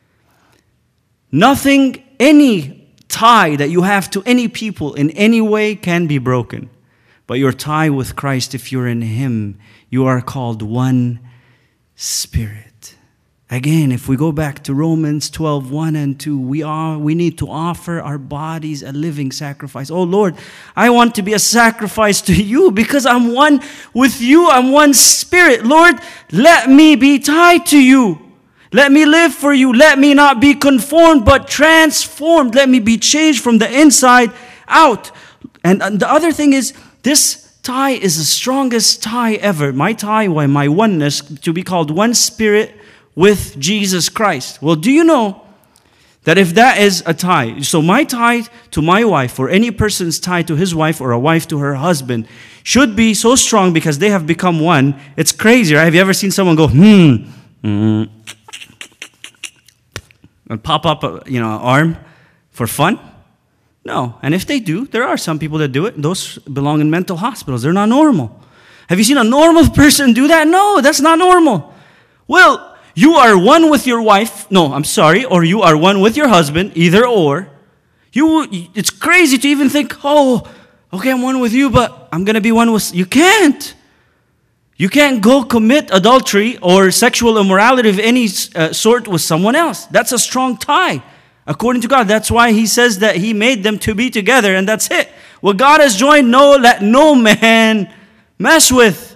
Nothing, any tie that you have to any people in any way can be broken. But your tie with Christ, if you're in Him, you are called one spirit. Again, if we go back to Romans 12, 1 and 2, we need to offer our bodies a living sacrifice. Oh Lord, I want to be a sacrifice to you because I'm one with you. I'm one spirit. Lord, let me be tied to you. Let me live for you. Let me not be conformed, but transformed. Let me be changed from the inside out. And the other thing is, this tie is the strongest tie ever. My tie, my oneness, to be called one spirit with Jesus Christ. Well, do you know that if that is a tie, so my tie to my wife, or any person's tie to his wife, or a wife to her husband, should be so strong because they have become one. It's crazy, right? Have you ever seen someone go, and pop up an arm for fun? No. And if they do, there are some people that do it. Those belong in mental hospitals. They're not normal. Have you seen a normal person do that? No, that's not normal. Well, you are one with your wife. No, I'm sorry. Or you are one with your husband. Either or. It's crazy to even think, okay, I'm one with you, but I'm going to be one with... You can't. You can't go commit adultery or sexual immorality of any sort with someone else. That's a strong tie. According to God, that's why He says that He made them to be together, and that's it. What God has joined, let no man mess with.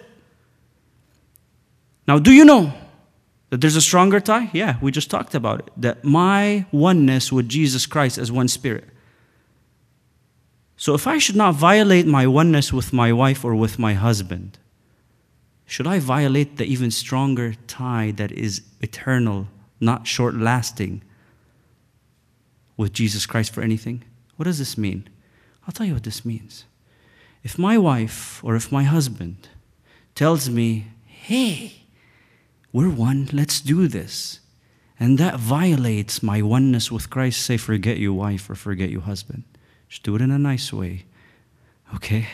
Now, do you know that there's a stronger tie? Yeah, we just talked about it. That my oneness with Jesus Christ as one spirit. So if I should not violate my oneness with my wife or with my husband, should I violate the even stronger tie that is eternal, not short-lasting, with Jesus Christ for anything? What does this mean? I'll tell you what this means. If my wife or if my husband tells me, hey, we're one, let's do this, and that violates my oneness with Christ, say, forget you wife or forget you husband. Just do it in a nice way. Okay?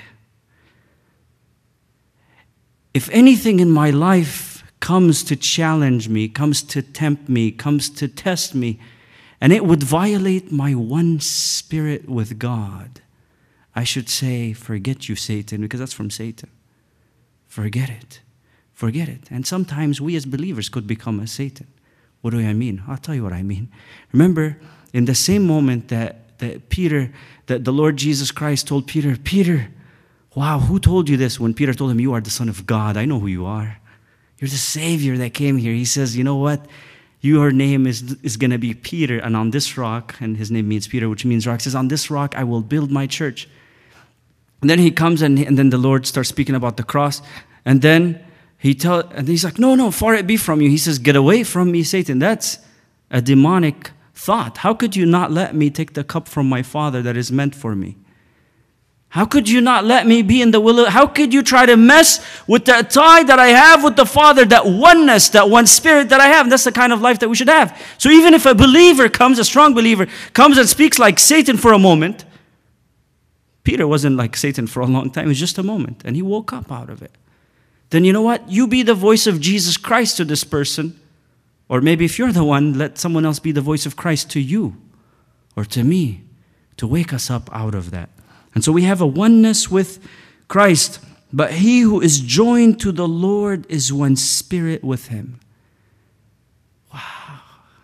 If anything in my life comes to challenge me, comes to tempt me, comes to test me, and it would violate my one spirit with God, I should say, forget you, Satan, because that's from Satan. Forget it. Forget it. And sometimes we as believers could become a Satan. What do I mean? I'll tell you what I mean. Remember, in the same moment that the Lord Jesus Christ told Peter, Peter, wow, who told you this? When Peter told him, you are the Son of God. I know who you are. You're the Savior that came here. He says, you know what? Your name is going to be Peter, and on this rock, and his name means Peter, which means rock, says, on this rock I will build my church. And then he comes and then the Lord starts speaking about the cross. And then he's like, no, far it be from you. He says, get away from me, Satan. That's a demonic thought. How could you not let me take the cup from my Father that is meant for me? How could you not let me be in the will of... How could you try to mess with the tie that I have with the Father, that oneness, that one spirit that I have? And that's the kind of life that we should have. So even if a believer comes, a strong believer, comes and speaks like Satan for a moment, Peter wasn't like Satan for a long time. It was just a moment. And he woke up out of it. Then you know what? You be the voice of Jesus Christ to this person. Or maybe if you're the one, let someone else be the voice of Christ to you or to me to wake us up out of that. And so we have a oneness with Christ, but he who is joined to the Lord is one spirit with him. Wow.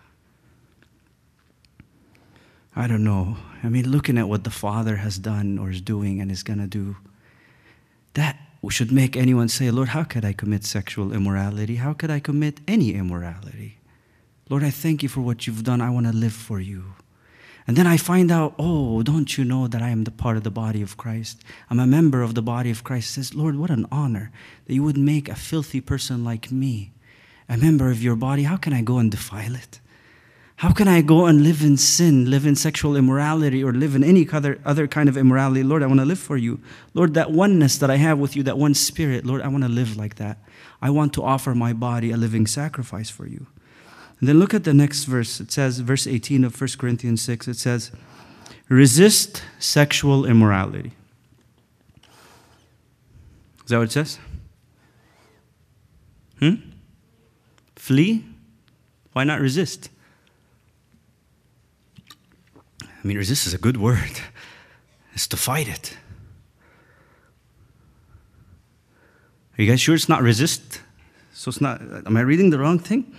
I don't know. I mean, looking at what the Father has done or is doing and is going to do, that should make anyone say, Lord, how could I commit sexual immorality? How could I commit any immorality? Lord, I thank you for what you've done. I want to live for you. And then I find out, oh, don't you know that I am the part of the body of Christ? I'm a member of the body of Christ. It says, Lord, what an honor that you would make a filthy person like me a member of your body. How can I go and defile it? How can I go and live in sin, live in sexual immorality, or live in any other kind of immorality? Lord, I want to live for you. Lord, that oneness that I have with you, that one spirit, Lord, I want to live like that. I want to offer my body a living sacrifice for you. And then look at the next verse. It says, verse 18 of 1 Corinthians 6, it says, resist sexual immorality. Is that what it says? Flee? Why not resist? I mean, resist is a good word. It's to fight it. Are you guys sure it's not resist? So it's not, am I reading the wrong thing?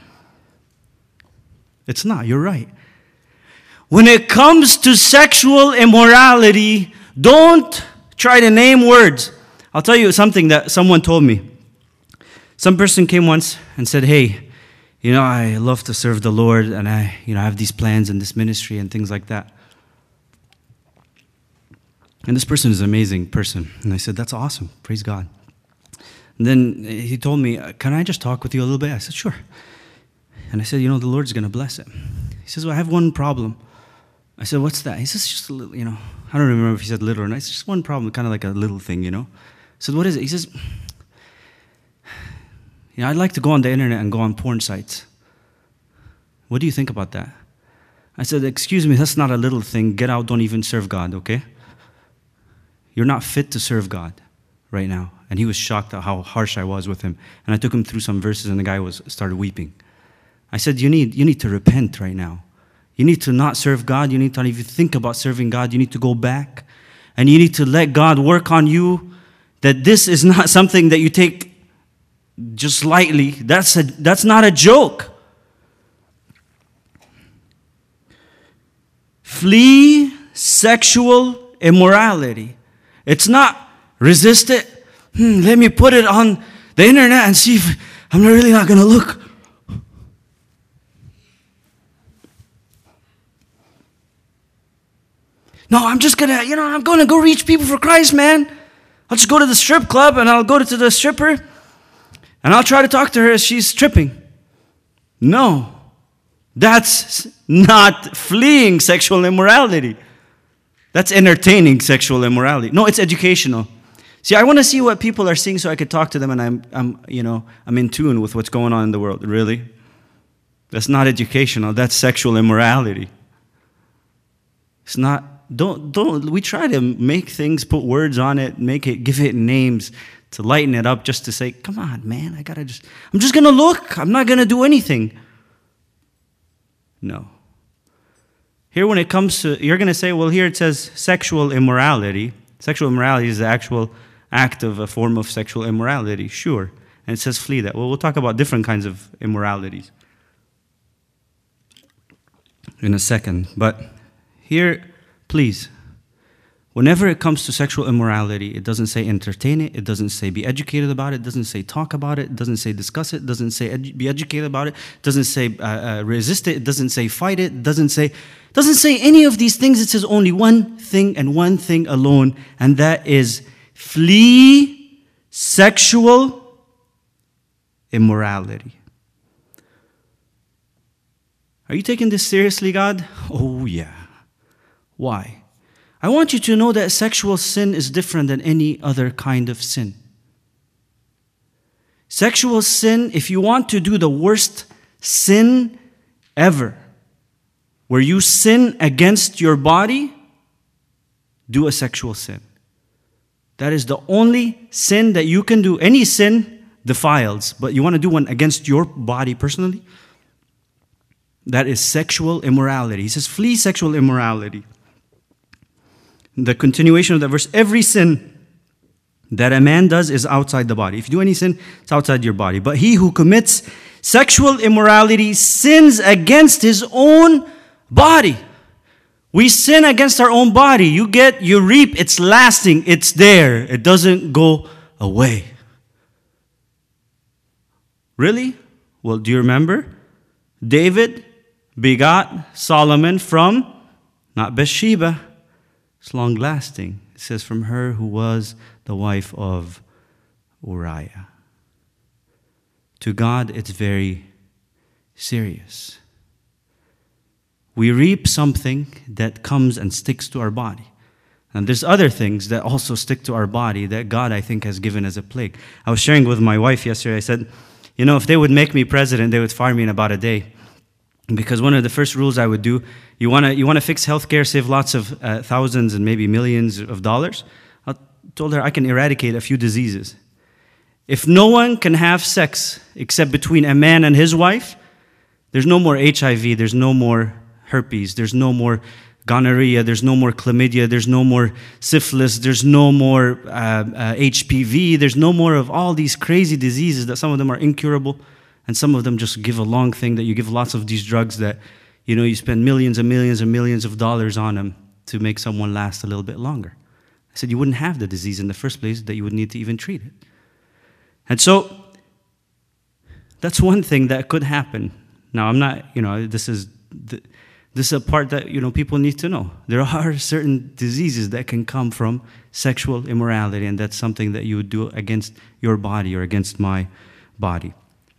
It's not, you're right. When it comes to sexual immorality, don't try to name words. I'll tell you something that someone told me. Some person came once and said, hey, you know, I love to serve the Lord, and I have these plans and this ministry and things like that. And this person is an amazing person. And I said, that's awesome. Praise God. And then he told me, can I just talk with you a little bit? I said, sure. And I said, the Lord's going to bless it. He says, well, I have one problem. I said, what's that? He says, just a little, I don't remember if he said little or not. It's just one problem, kind of like a little thing, I said, what is it? He says, I'd like to go on the internet and go on porn sites. What do you think about that? I said, excuse me, that's not a little thing. Get out, don't even serve God, okay? You're not fit to serve God right now. And he was shocked at how harsh I was with him. And I took him through some verses, and the guy started weeping. I said, you need to repent right now. You need to not serve God. You need to not even think about serving God. You need to go back. And you need to let God work on you. That this is not something that you take just lightly. That's not a joke. Flee sexual immorality. It's not resist it. Let me put it on the internet and see if I'm really not going to look. No, I'm just going to, I'm going to go reach people for Christ, man. I'll just go to the strip club and I'll go to the stripper and I'll try to talk to her as she's stripping. No, that's not fleeing sexual immorality. That's entertaining sexual immorality. No, it's educational. See, I want to see what people are seeing so I could talk to them, and I'm in tune with what's going on in the world. Really? That's not educational. That's sexual immorality. It's not don't. We try to make things, put words on it, give it names to lighten it up, just to say, come on, man, I'm just gonna look. I'm not gonna do anything. No. Here, when it comes to, you're gonna say, well, here it says sexual immorality. Sexual immorality is the actual act of a form of sexual immorality, sure. And it says flee that. Well, we'll talk about different kinds of immoralities in a second. But here, please, whenever it comes to sexual immorality, it doesn't say entertain it, it doesn't say be educated about it, it doesn't say talk about it, it doesn't say discuss it, it doesn't say be educated about it, it doesn't say resist it, it doesn't say fight it, it doesn't say any of these things. It says only one thing and one thing alone, and that is flee sexual immorality. Are you taking this seriously, God? Oh, yeah. Why? I want you to know that sexual sin is different than any other kind of sin. Sexual sin, if you want to do the worst sin ever, where you sin against your body, do a sexual sin. That is the only sin that you can do. Any sin defiles, but you want to do one against your body personally? That is sexual immorality. He says, flee sexual immorality. The continuation of that verse, every sin that a man does is outside the body. If you do any sin, it's outside your body. But he who commits sexual immorality sins against his own body. We sin against our own body. You reap, it's lasting, it's there. It doesn't go away. Really? Well, do you remember? David begot Solomon from, not Bathsheba. It's long lasting. It says from her who was the wife of Uriah. To God, it's very serious. We reap something that comes and sticks to our body. And there's other things that also stick to our body that God, I think, has given as a plague. I was sharing with my wife yesterday. I said, if they would make me president, they would fire me in about a day. Because one of the first rules I would do, you want to fix healthcare, save lots of thousands and maybe millions of dollars. I told her I can eradicate a few diseases. If no one can have sex except between a man and his wife, there's no more HIV, there's no more herpes, there's no more gonorrhea, there's no more chlamydia, there's no more syphilis, there's no more HPV, there's no more of all these crazy diseases that some of them are incurable, and some of them just give a long thing that you give lots of these drugs that, you spend millions and millions and millions of dollars on them to make someone last a little bit longer. I said you wouldn't have the disease in the first place that you would need to even treat it. And so, that's one thing that could happen. Now, I'm not, this is a part that, people need to know. There are certain diseases that can come from sexual immorality, and that's something that you would do against your body or against my body.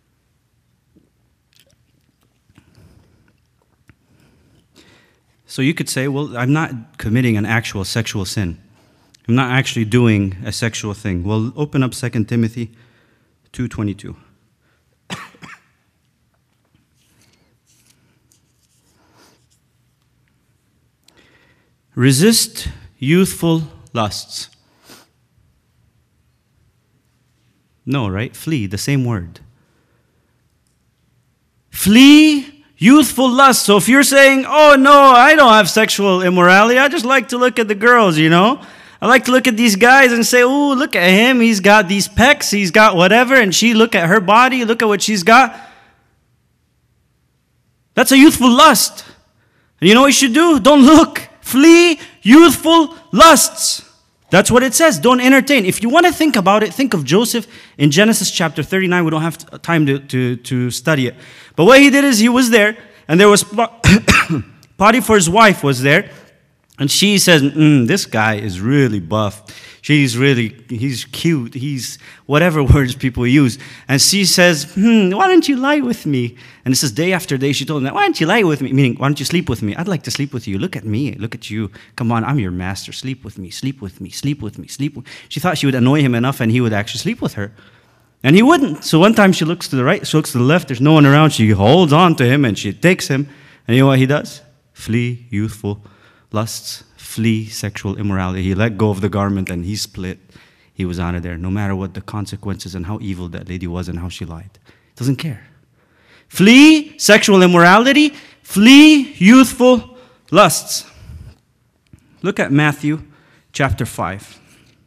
So you could say, well, I'm not committing an actual sexual sin. I'm not actually doing a sexual thing. Well, open up 2 Timothy 2:22. Resist youthful lusts. No, right? Flee, the same word. Flee youthful lust. So if you're saying, oh no, I don't have sexual immorality, I just like to look at the girls, I like to look at these guys and say, oh, look at him, he's got these pecs, he's got whatever, and she, look at her body, look at what she's got. That's a youthful lust. And you know what you should do? Don't look. Flee youthful lusts. That's what it says. Don't entertain. If you want to think about it, think of Joseph in Genesis chapter 39. We don't have time to study it. But what he did is he was there, and there was Potiphar's wife was there, and she says, this guy is really buff. He's cute. He's whatever words people use. And she says, why don't you lie with me? And it says day after day she told him, why don't you lie with me? Meaning, why don't you sleep with me? I'd like to sleep with you. Look at me. Look at you. Come on, I'm your master. Sleep with me. Sleep with me. Sleep with me. Sleep with me. She thought she would annoy him enough and he would actually sleep with her. And he wouldn't. So one time she looks to the right, she looks to the left. There's no one around. She holds on to him and she takes him. And you know what he does? Flee youthful lusts. flee sexual immorality. He let go of the garment and he split. He was out of there, no matter what the consequences and how evil that lady was and how she lied. Doesn't care. Flee sexual immorality. Flee youthful lusts. Look at Matthew chapter 5.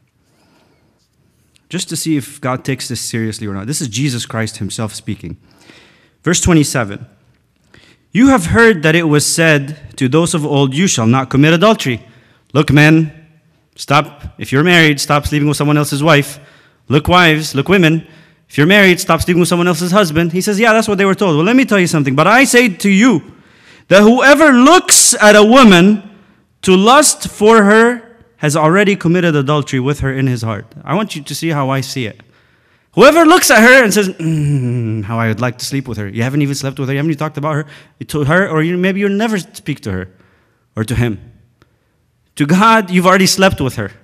Just to see if God takes this seriously or not. This is Jesus Christ himself speaking. Verse 27. You have heard that it was said to those of old, you shall not commit adultery. Look, men, stop. If you're married, stop sleeping with someone else's wife. Look, wives, look, women. If you're married, stop sleeping with someone else's husband. He says, yeah, that's what they were told. Well, let me tell you something. But I say to you that whoever looks at a woman to lust for her has already committed adultery with her in his heart. I want you to see how I see it. Whoever looks at her and says, how I would like to sleep with her. You haven't even slept with her. You haven't even talked about her. To her, or maybe you'll never speak to her or to him. To God, you've already slept with her.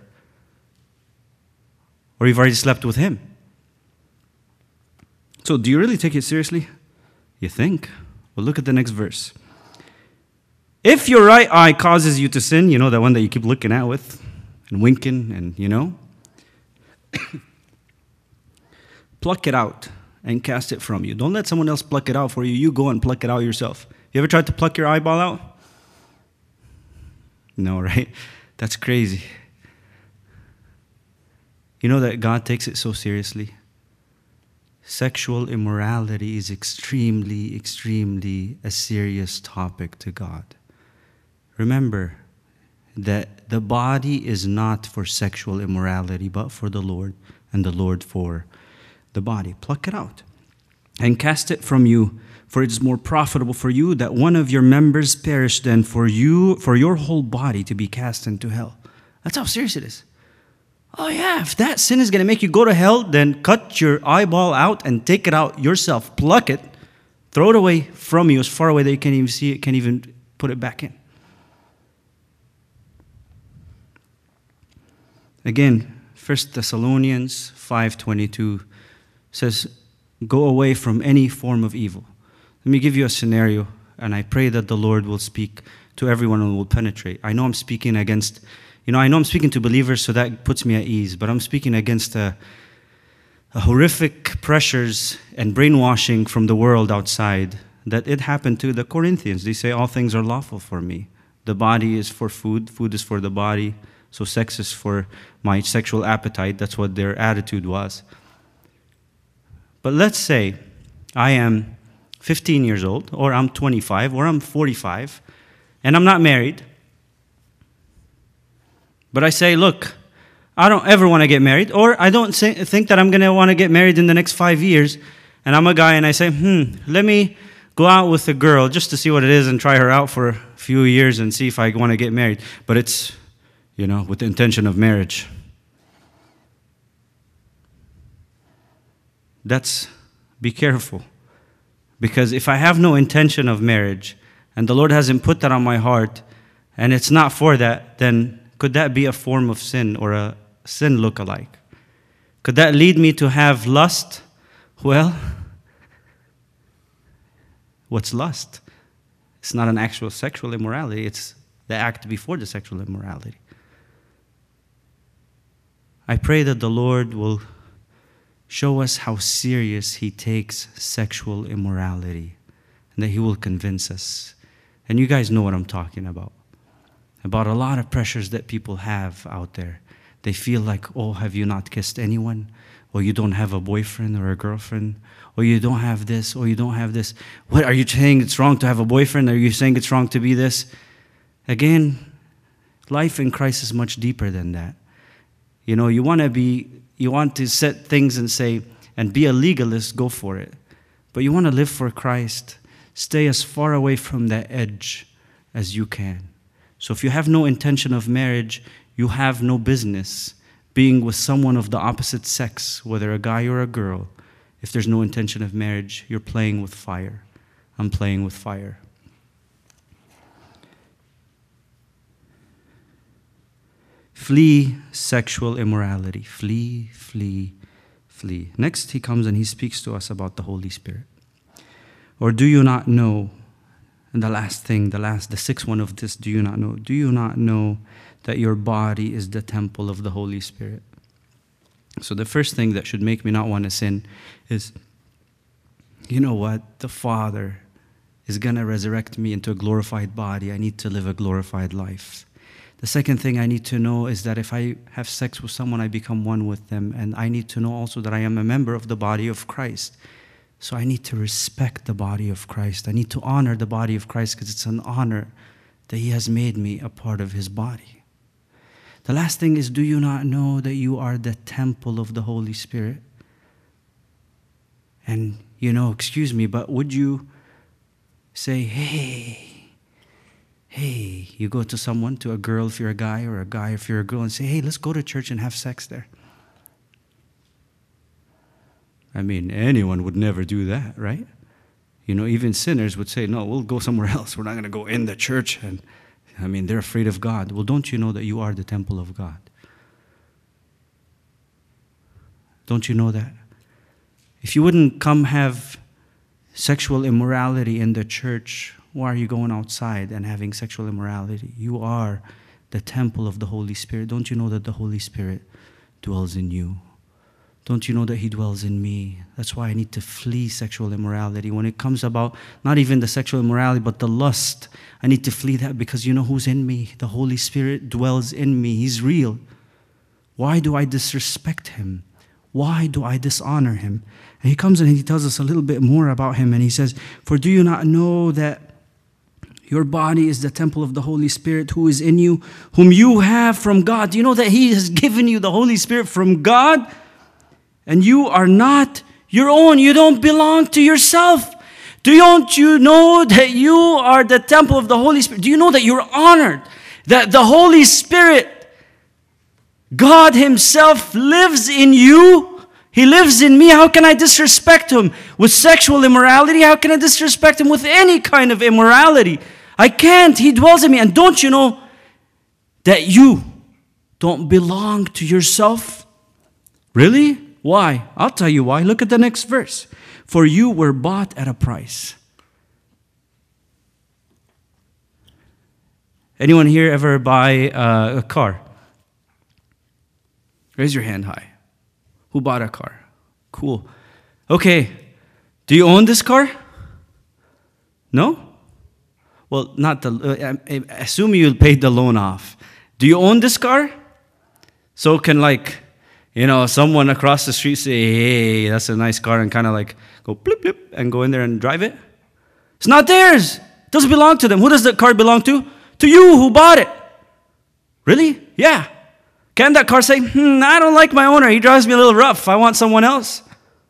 Or you've already slept with him. So do you really take it seriously? You think? Well, look at the next verse. If your right eye causes you to sin, you know, that one that you keep looking at with and winking and, you know, pluck it out and cast it from you. Don't let someone else pluck it out for you. You go and pluck it out yourself. You ever tried to pluck your eyeball out? No, right? That's crazy. You know that God takes it so seriously? Sexual immorality is extremely, extremely a serious topic to God. Remember that the body is not for sexual immorality, but for the Lord, and the Lord for the body. Pluck it out and cast it from you, for it is more profitable for you that one of your members perish than for your whole body to be cast into hell. That's how serious it is. Oh yeah, if that sin is going to make you go to hell, then cut your eyeball out and take it out yourself. Pluck it, throw it away from you as far away that you can't even see it, can't even put it back in. Again, 1 Thessalonians 5:22 says, go away from any form of evil. Let me give you a scenario, and I pray that the Lord will speak to everyone and will penetrate. I know I'm speaking against, I know I'm speaking to believers, so that puts me at ease, but I'm speaking against a horrific pressures and brainwashing from the world outside that it happened to the Corinthians. They say, all things are lawful for me. The body is for food, food is for the body, so sex is for my sexual appetite. That's what their attitude was. But let's say I am 15 years old, or I'm 25, or I'm 45, and I'm not married. But I say, look, I don't ever want to get married, or I don't think that I'm going to want to get married in the next 5 years, and I'm a guy and I say, let me go out with a girl just to see what it is and try her out for a few years and see if I want to get married. But it's, with the intention of marriage. Be careful. Because if I have no intention of marriage, and the Lord hasn't put that on my heart, and it's not for that, then could that be a form of sin or a sin look-alike? Could that lead me to have lust? Well, what's lust? It's not an actual sexual immorality. It's the act before the sexual immorality. I pray that the Lord will show us how serious He takes sexual immorality, and that He will convince us. And you guys know what I'm talking about a lot of pressures that people have out there. They feel like, oh, have you not kissed anyone? Or you don't have a boyfriend or a girlfriend? Or you don't have this, or you don't have this. What, are you saying it's wrong to have a boyfriend? Are you saying it's wrong to be this? Again, life in Christ is much deeper than that. You want to set things and say, and be a legalist, go for it. But you want to live for Christ, stay as far away from that edge as you can. So if you have no intention of marriage, you have no business being with someone of the opposite sex, whether a guy or a girl. If there's no intention of marriage, you're playing with fire. I'm playing with fire. Flee sexual immorality. Flee, flee, flee. Next, he comes and he speaks to us about the Holy Spirit. Or do you not know And the last thing, the sixth one of this, do you not know? Do you not know that your body is the temple of the Holy Spirit? So the first thing that should make me not want to sin is, you know what? The Father is going to resurrect me into a glorified body. I need to live a glorified life. The second thing I need to know is that if I have sex with someone, I become one with them. And I need to know also that I am a member of the body of Christ. So I need to respect the body of Christ. I need to honor the body of Christ because it's an honor that He has made me a part of His body. The last thing is, do you not know that you are the temple of the Holy Spirit? And, excuse me, but would you say, hey, you go to someone, to a girl if you're a guy, or a guy if you're a girl, and say, hey, let's go to church and have sex there. I mean, anyone would never do that, right? Even sinners would say, no, we'll go somewhere else. We're not going to go in the church. And they're afraid of God. Well, don't you know that you are the temple of God? Don't you know that? If you wouldn't come have sexual immorality in the church, why are you going outside and having sexual immorality? You are the temple of the Holy Spirit. Don't you know that the Holy Spirit dwells in you? Don't you know that He dwells in me? That's why I need to flee sexual immorality. When it comes about not even the sexual immorality, but the lust, I need to flee that because you know who's in me? The Holy Spirit dwells in me. He's real. Why do I disrespect Him? Why do I dishonor Him? And He comes and He tells us a little bit more about Him. And He says, for do you not know that your body is the temple of the Holy Spirit who is in you, whom you have from God? Do you know that He has given you the Holy Spirit from God? And you are not your own. You don't belong to yourself. Don't you know that you are the temple of the Holy Spirit? Do you know that you're honored? That the Holy Spirit, God Himself, lives in you? He lives in me. How can I disrespect Him with sexual immorality? How can I disrespect Him with any kind of immorality? I can't. He dwells in me. And don't you know that you don't belong to yourself? Really? Why? I'll tell you why. Look at the next verse. For you were bought at a price. Anyone here ever buy a car? Raise your hand high. Who bought a car? Cool. Okay. Do you own this car? No? Well, not the. Assume you paid the loan off. Do you own this car? So can someone across the street say, hey, that's a nice car, and kind of go blip, blip, and go in there and drive it? It's not theirs. It doesn't belong to them. Who does the car belong to? To you who bought it. Really? Yeah. Can that car say, I don't like my owner. He drives me a little rough. I want someone else?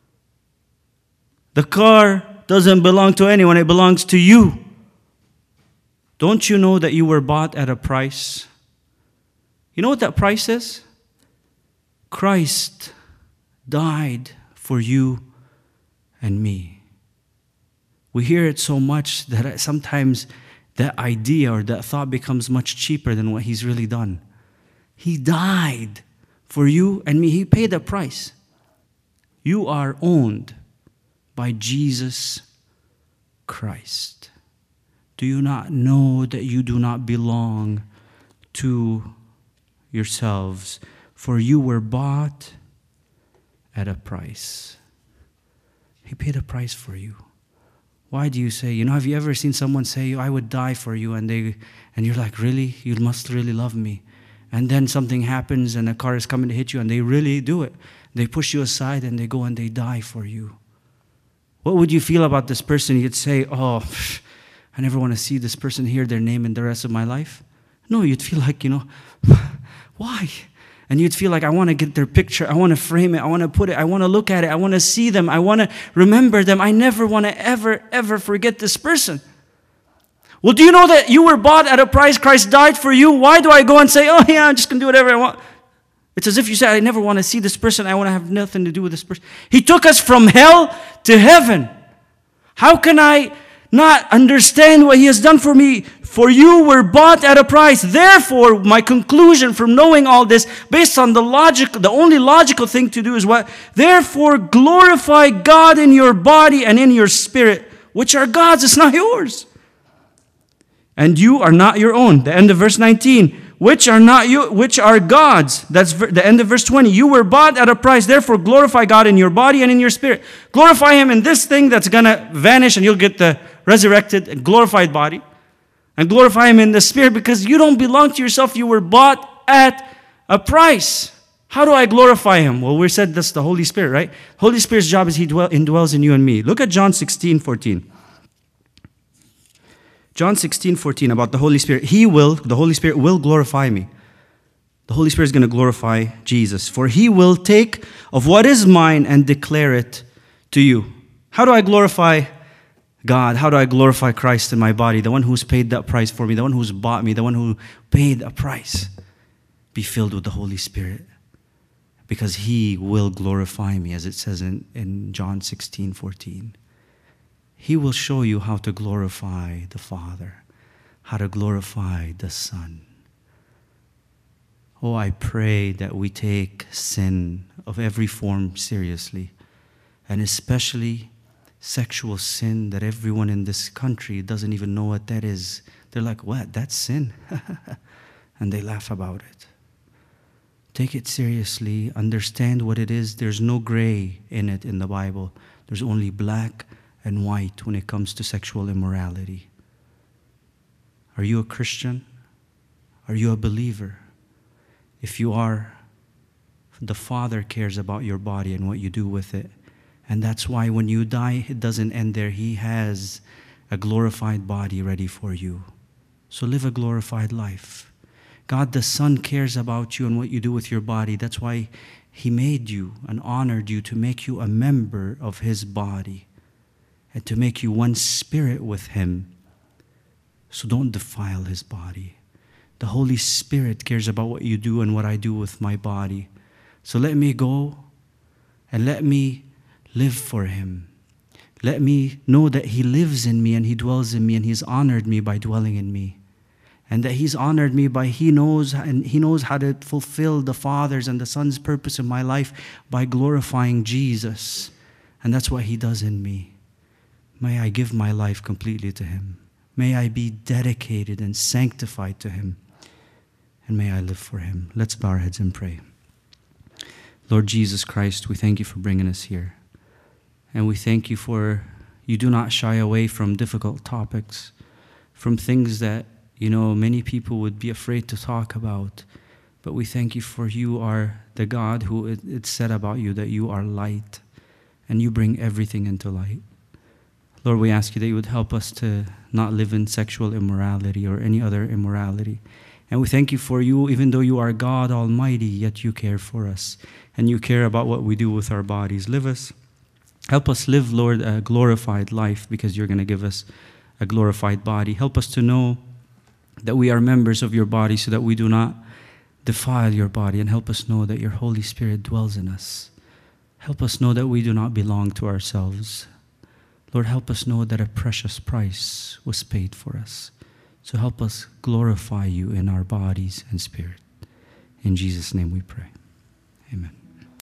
The car doesn't belong to anyone. It belongs to you. Don't you know that you were bought at a price? You know what that price is? Christ died for you and me. We hear it so much that sometimes that idea or that thought becomes much cheaper than what He's really done. He died for you and me. He paid a price. You are owned by Jesus Christ. Do you not know that you do not belong to yourselves? For you were bought at a price. He paid a price for you. Why do you say, have you ever seen someone say, I would die for you, and you're like, really? You must really love me. And then something happens and a car is coming to hit you and they really do it. They push you aside and they go and they die for you. What would you feel about this person? You'd say, I never want to see this person hear their name in the rest of my life. No, you'd feel like, why? And you'd feel like, I want to get their picture. I want to frame it. I want to put it. I want to look at it. I want to see them. I want to remember them. I never want to ever forget this person. Well, do you know that you were bought at a price? Christ died for you. Why do I go and say, I'm just going to do whatever I want? It's as if you say, I never want to see this person. I want to have nothing to do with this person. He took us from hell to heaven. How can I not understand what He has done for me? For you were bought at a price. Therefore, my conclusion from knowing all this, based on the only logical thing to do is what? Therefore, glorify God in your body and in your spirit, which are God's. It's not yours. and you are not your own. The end of verse 19. Which are not you, which are God's. That's the end of verse 20. You were bought at a price. Therefore, glorify God in your body and in your spirit. Glorify Him in this thing that's going to vanish and you'll get the resurrected and glorified body. And glorify Him in the spirit because you don't belong to yourself. You were bought at a price. How do I glorify Him? Well, we said that's the Holy Spirit, right? Holy Spirit's job is He indwells in you and me. Look at John 16:14. John 16:14 about the Holy Spirit. The Holy Spirit will glorify me. The Holy Spirit is going to glorify Jesus. For He will take of what is mine and declare it to you. How do I glorify God? How do I glorify Christ in my body? The one who's paid that price for me. The one who's bought me. The one who paid a price. Be filled with the Holy Spirit. Because He will glorify me, as it says in John 16:14. He will show you how to glorify the Father, how to glorify the Son. Oh, I pray that we take sin of every form seriously, and especially sexual sin that everyone in this country doesn't even know what that is. They're like, what? That's sin? And they laugh about it. Take it seriously. Understand what it is. There's no gray in it in the Bible. There's only black and white when it comes to sexual immorality. Are you a Christian? Are you a believer? If you are, the Father cares about your body and what you do with it. And that's why when you die, it doesn't end there. He has a glorified body ready for you. So live a glorified life. God the Son cares about you and what you do with your body. That's why He made you and honored you to make you a member of His body and to make you one spirit with Him. So don't defile His body. The Holy Spirit cares about what you do and what I do with my body. So let me go and let me live for Him. Let me know that He lives in me and He dwells in me and He's honored me by dwelling in me. And that He's honored me by He knows how to fulfill the Father's and the Son's purpose in my life by glorifying Jesus. And that's what He does in me. May I give my life completely to Him. May I be dedicated and sanctified to Him. And may I live for Him. Let's bow our heads and pray. Lord Jesus Christ, we thank You for bringing us here. And we thank You for You do not shy away from difficult topics, from things that, many people would be afraid to talk about. But we thank You for You are the God who it's said about You that You are light and You bring everything into light. Lord, we ask You that You would help us to not live in sexual immorality or any other immorality. And we thank You for You, even though You are God Almighty, yet You care for us. And You care about what we do with our bodies. Help us live, Lord, a glorified life because You're going to give us a glorified body. Help us to know that we are members of Your body so that we do not defile Your body. And help us know that Your Holy Spirit dwells in us. Help us know that we do not belong to ourselves. Lord, help us know that a precious price was paid for us. So help us glorify You in our bodies and spirit. In Jesus' name we pray. Amen.